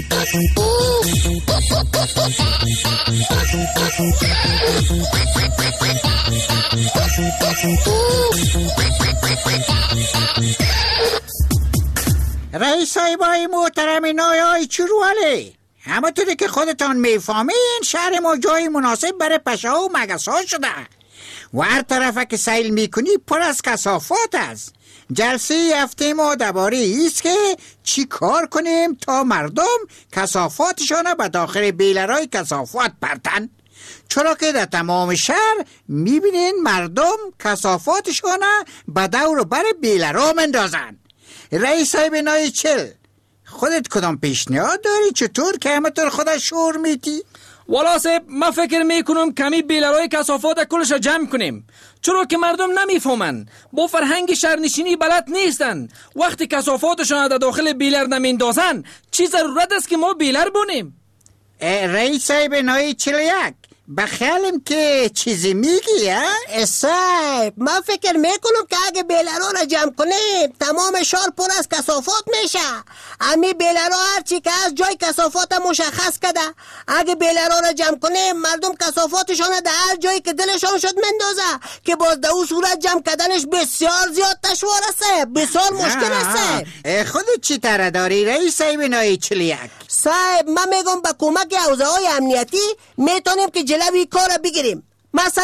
رئیس صاحبای محترم نایای چوروالی، همونطوری که خودتان میفهمین شهر ما جای مناسب برای پشه و مگس ها شده و هر طرفه که سیل میکنی پر از کثافات است. جلسه هفته ما درباره ایست که چی کار کنیم تا مردم کثافاتشان به داخل بیلرهای کثافات پرتن، چرا که در تمام شهر میبینین مردم کثافاتشان به دور و بر بیلرها مندازن. رئیس صاحب نای چل، خودت کدام پیشنهاد داری چطور که همطور خودت شعور میتی؟ والا صاحب، من فکر میکنم کمی بیلرهای کثافات کلش را جمع کنیم، چرا که مردم نمیفهمن، با فرهنگ شهرنشینی بلد نیستن. وقتی کثافاتشان در داخل بیلر نمیندازن چی ضرورت است که ما بیلر بونیم؟ رئیس صاحب نای چل یک، بخیالم که چیزی میگی ها؟ صاحب من فکر میکنم که اگه بیلرها را جمع کنیم تمام شهر پر از کثافات میشه. امی بیلرها هرچی که از جای کثافات مشخص کده، اگه بیلرها را جمع کنیم مردم کثافاتشان در هر جایی که دلشان شد مندازه که باز در اون صورت جمع کردنش بسیار زیاد دشوار است، بسیار مشکل است. خودت چی تره داری رئیس صاحب نای چل یک؟ صاحب من میگم با کمک حوزه های امنیتی میتونیم که جلوی کار بگیریم. مثلا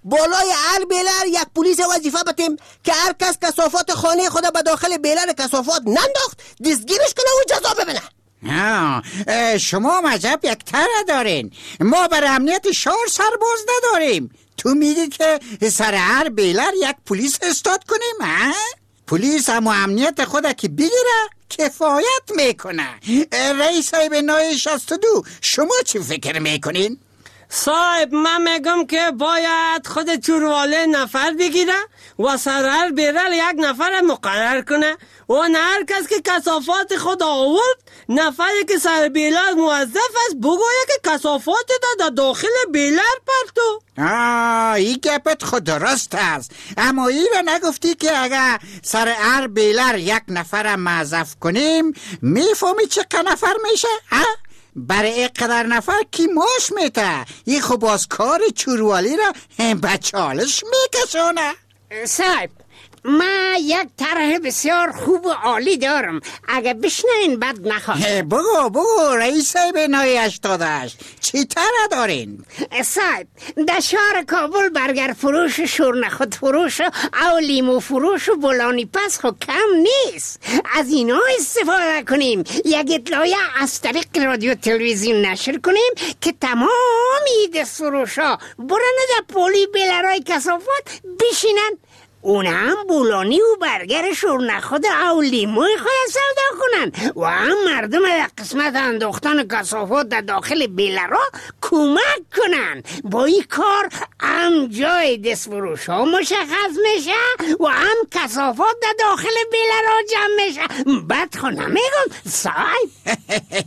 بالای هر بیلر یک پلیس وظیفه بتیم که هر کس کثافات خانه خود به داخل بیلر کثافات ننداخت دستگیرش کنه و جزا ببینه. شما مذهب یک تره دارین، ما برای امنیت شهر سرباز نداریم. تو میگی که سر هر بیلر یک پلیس استاد کنیم؟ ها؟ پلیس هم امنیت خود که بگیره کفایت میکنه. رئیس صاحب نای شصت و دو شما چی فکر میکنین؟ صاحب من میگم که باید خود چورواله نفر بگیره و سر هر بیرل یک نفر مقرر کنه و نه هر کس که کثافات خود آورد نفری که سر بیلر موظف است بگویه که کثافات دا داخل بیلر پرتو. آه این گپت خود درست است، اما این را نگفتی که اگر سر هر بیلر یک نفر موظف کنیم میفهمی چه نفر میشه؟ ها؟ برای اینقدر نفر کی ماش میته؟ این خب باز کار چوروالی را به چالش میکشونه. صاحب من یک طرح بسیار خوب و عالی دارم، اگه بشنین بد نخواهد. بگو بگو رئیس صاحب نای هشتاد و هشت چی طرح دارین؟ صاحب در شهر کابل برگر فروش، شورنخود فروش او لیمو فروش و بولانی پس خود کم نیست. از اینا استفاده کنیم، یک اطلاعیه از طریق رادیو تلویزیون نشر کنیم که تمامی دست فروش ها برنه در پولی بیلرهای کثافات بشینن، اون هم بولانی و برگر شورنخود او لیموی خواهد سودا کنن و هم مردم در قسمت انداختن کثافات در داخل بیلرها کمک کنن. با این کار هم جای دست فروش ها مشخص میشه و هم کثافات در داخل بیلرها جمع میشه. بد خود نمیگم صاحب.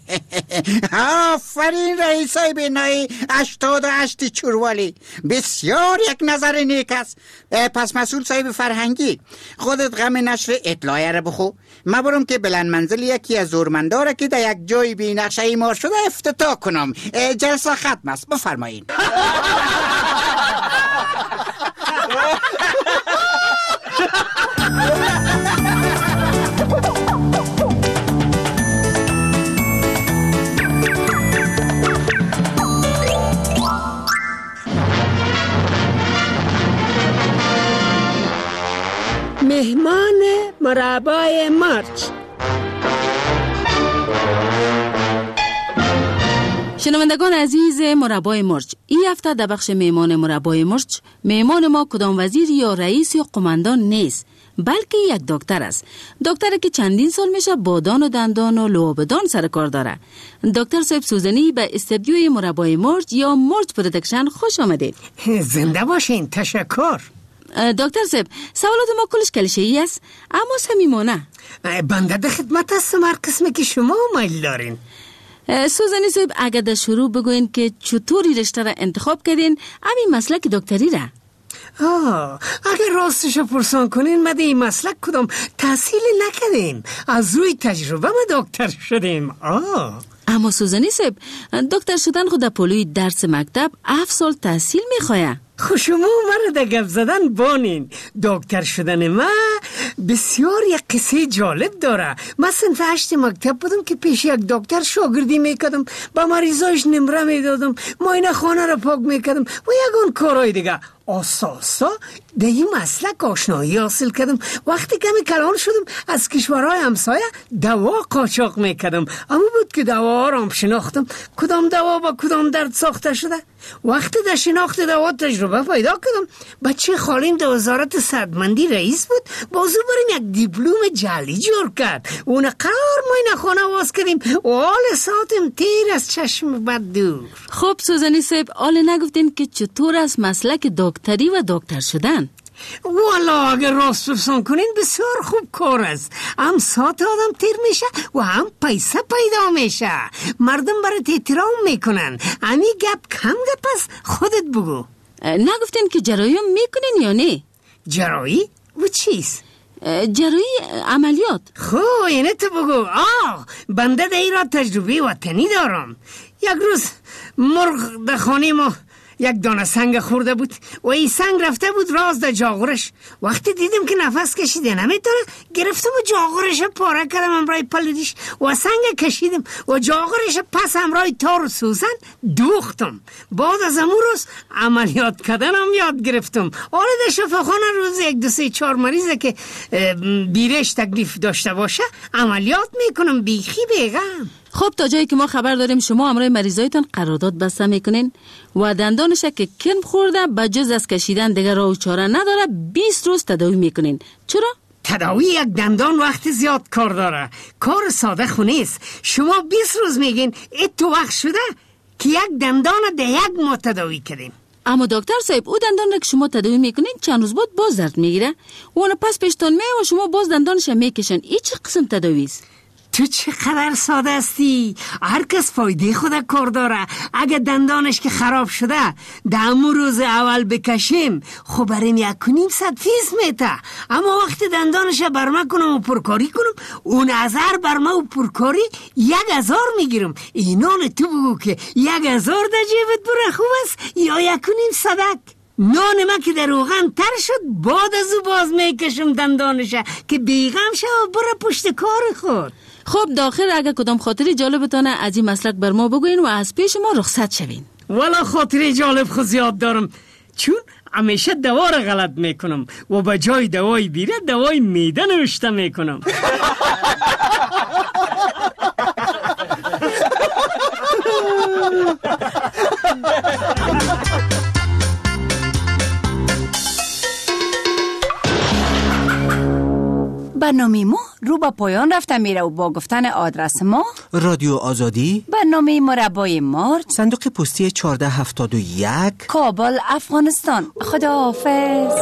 آفرین رئیس صاحب نای هشتاد و هشت چوروالی، بسیار یک نظر نیک است. پس مسئول صاحب فرهنگی خودت غم نشر اطلاعیه را بخو، من برم که بلند منزل یکی از زورمنداره که در یک جای بی نقشه ایمار شده افتتاح کنم. جلسه ختم است، بفرمایین. مهمان مربای مرچ. شنوندگان عزیز مربای مرچ، این هفته در بخش مهمان مربای مرچ مهمان ما کدام وزیر یا رئیس یا قماندان نیست، بلکه یک دکتر است. دکتری که چندین سال میشه با دان و دندان و لعابدان سر کار داره. دکتر صاحب سوزنی به استودیوی مربای مرچ یا مرچ پرودکشن خوش آمدید. زنده باشین. تشکر. دکتر صاحب سوالات ما کلش کلیشه‌ای است اما صمیمانه. بنده در خدمت هستم هر قسمی که شما میل دارین. سوزنی صاحب اگر در شروع بگوین که چطوری رشته را انتخاب کردین همین مسلک دکتری را؟ آه اگر راستش پرسان کنین ما این مسلک کدام تحصیل نکردیم، از روی تجربه ما دکتر شدیم. آه اما سوزنی صاحب دکتر شدن خود در پلوی درس مکتب هفت سال تحصیل میخواه. خب شما مرا در گپ زدن بانین. دکتر شدن ما بسیار یک قصه جالب داره. من صنف هشت مکتب بودم که پیش یک دکتر شاگردی میکردم، با مریضایش نمره میدادم، معاینه خانه را پاک میکردم و یگان کارهای دیگه. آساسا در این مسلک آشنایی حاصل کردم. وقتی کمی کلان شدم از کشورهای همسایه دوا قاچاق میکردم. اما بود که دوا را هم شناختم کدام دوا با کدام درد ساخته شده. وقتی در شناخت دوا تجربه پیدا کردم، بچه خالیم در وزارت صحتمندی رئیس بود، بازو بریم یک دیپلم جعلی جور کرد. اون قرار ما خانه واس کردیم و حال ساعتم تیر از چشم بد دور. خب سوزنی صاحب حال نگفتین که چطور از مسلک دکتری و دکتر شدن؟ والا اگر راست بفسان کنین بسیار خوب کار است. هم ساعت آدم تیر میشه و هم پیسه پیدا میشه. مردم برات احترام میکنن. امی گپ کم گپ است، خودت بگو. نگفتین که جرایم میکنین یا نه؟ جرایی؟ و چیست؟ جرائی عملیات. خب اینه تو بگو. آه بنده در را تجربه وطنی دارم. یک روز مرغ در خانه ما یک دانه سنگ خورده بود و این سنگ رفته بود راز در جاغورش. وقتی دیدم که نفس کشیده نمیتونه، گرفتم و جاغورش پاره کردم امرای پلودیش و سنگ کشیدم و جاغورش پس امرای تار و سوزن دوختم. بعد از امون روز عملیات کردنم یاد گرفتم. حالا در شفاخانه روز یک دو سه چهار مریضه که بیرش تکلیف داشته باشه عملیات میکنم بیخی بیغم. خب تا جایی که ما خبر داریم شما امروز مریضایتان قرارداد بسته میکنین و دندانش که کرم خورده بجز از کشیدن دیگر راه و چاره نداره بیست روز تداوی میکنین. چرا؟ تداوی یک دندان وقت زیاد کار داره، کار ساده خو نیست. شما بیست روز میگین ای تو وقت شده که یک دندان ده یک ما تداوی کردیم. اما دکتر صاحب او دندان را که شما تداوی میکنین چند روز بعد باز درد میگیره و اون پس پیشتان می و شما باز دندانش میکشن. این چه قسم تداوی است؟ تو چقدر ساده استی. هر کس فایده خود کار داره. اگه دندانش که خراب شده دمو روز اول بکشیم خب بریم یک کنیم صد فیصد میته. اما وقتی دندانش برما کنم و پرکاری کنم اون هزار برما و پرکاری یک هزار میگیرم. اینان تو بگو که یک هزار در جیبت بره خوب است یا یک کنیم صدک. نان من که در روغن تر شد بعد از او باز میکشم دندانشه که بیغم شه و بره پشت کار خود. خب داخل اگر کدام خاطری جالبتانه از این مسلک بر ما بگوین و از پیش ما رخصت شوین. والا خاطری جالب خود زیاد دارم، چون همیشه دوا را غلط میکنم و با جای دوای بیره دوای میده نوشته میکنم. برنامه ما رو به پایان رفته میره و با گفتن آدرس ما رادیو آزادی، برنامه مربای مارچ، صندوق پستی چهارده هفتاد و یک، کابل، افغانستان. خدا حافظ.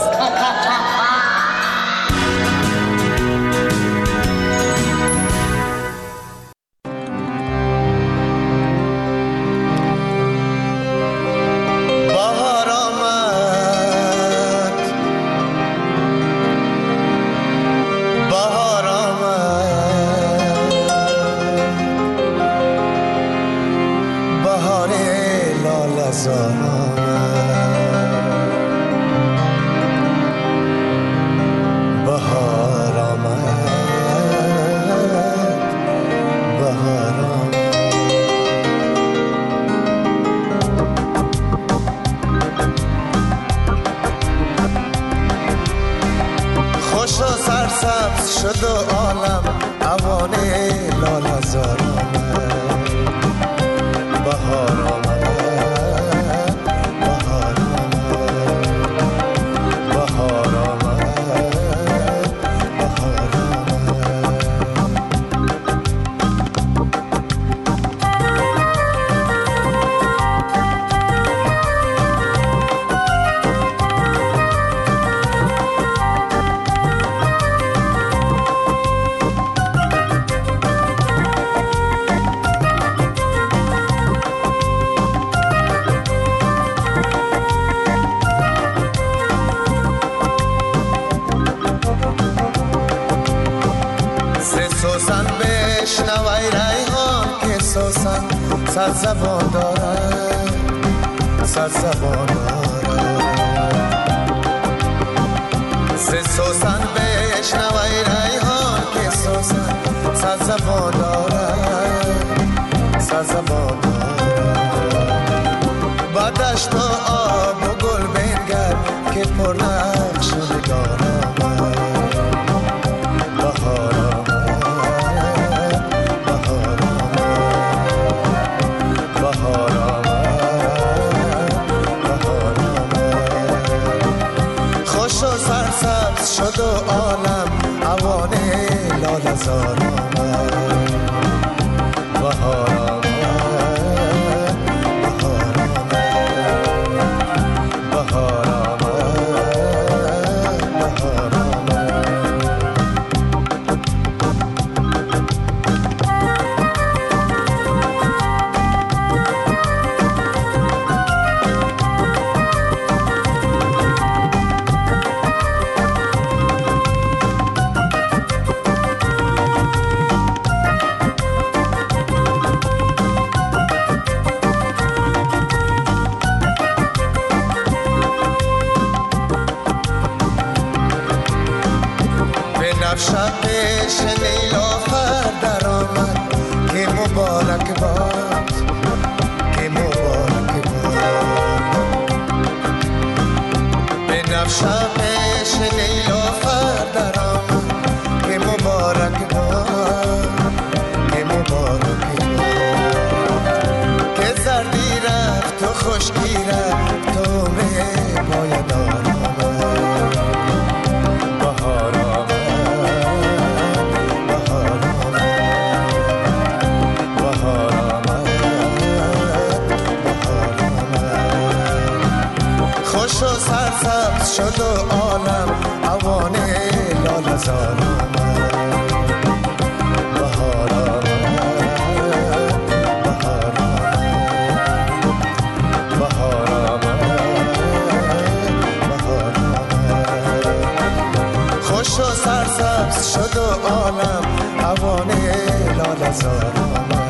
صد زبان دارد، صد زبان دارد. سه سوسن بشنوی ریحان که سوسن صد زبان دارد، صد زبان دارد. با دشت و آب و گل بنگر که پر نقش نگار آمد. بهار شد و عالم اوانه لاله زار آمد. بهار آمد، بهار آمد، بهار آمد، بهار آمد. شب پیش نیلوفر در آمد که مبارک باد که مبارک باد بنفش پیش نیلوفر در آمد که مبارک باد که مبارک باد که زردی رفت و خشکی رفت تو می باید آمد بهار آمد بهار آمد بهار آمد بهار آمد خوش و سرسبز شد و عالم اوان لاله‌زار آمد بهار آمد بهار آمد بهار آمد بهار آمد خوش و سرسبز شد و عالم اوان لاله‌زار آمد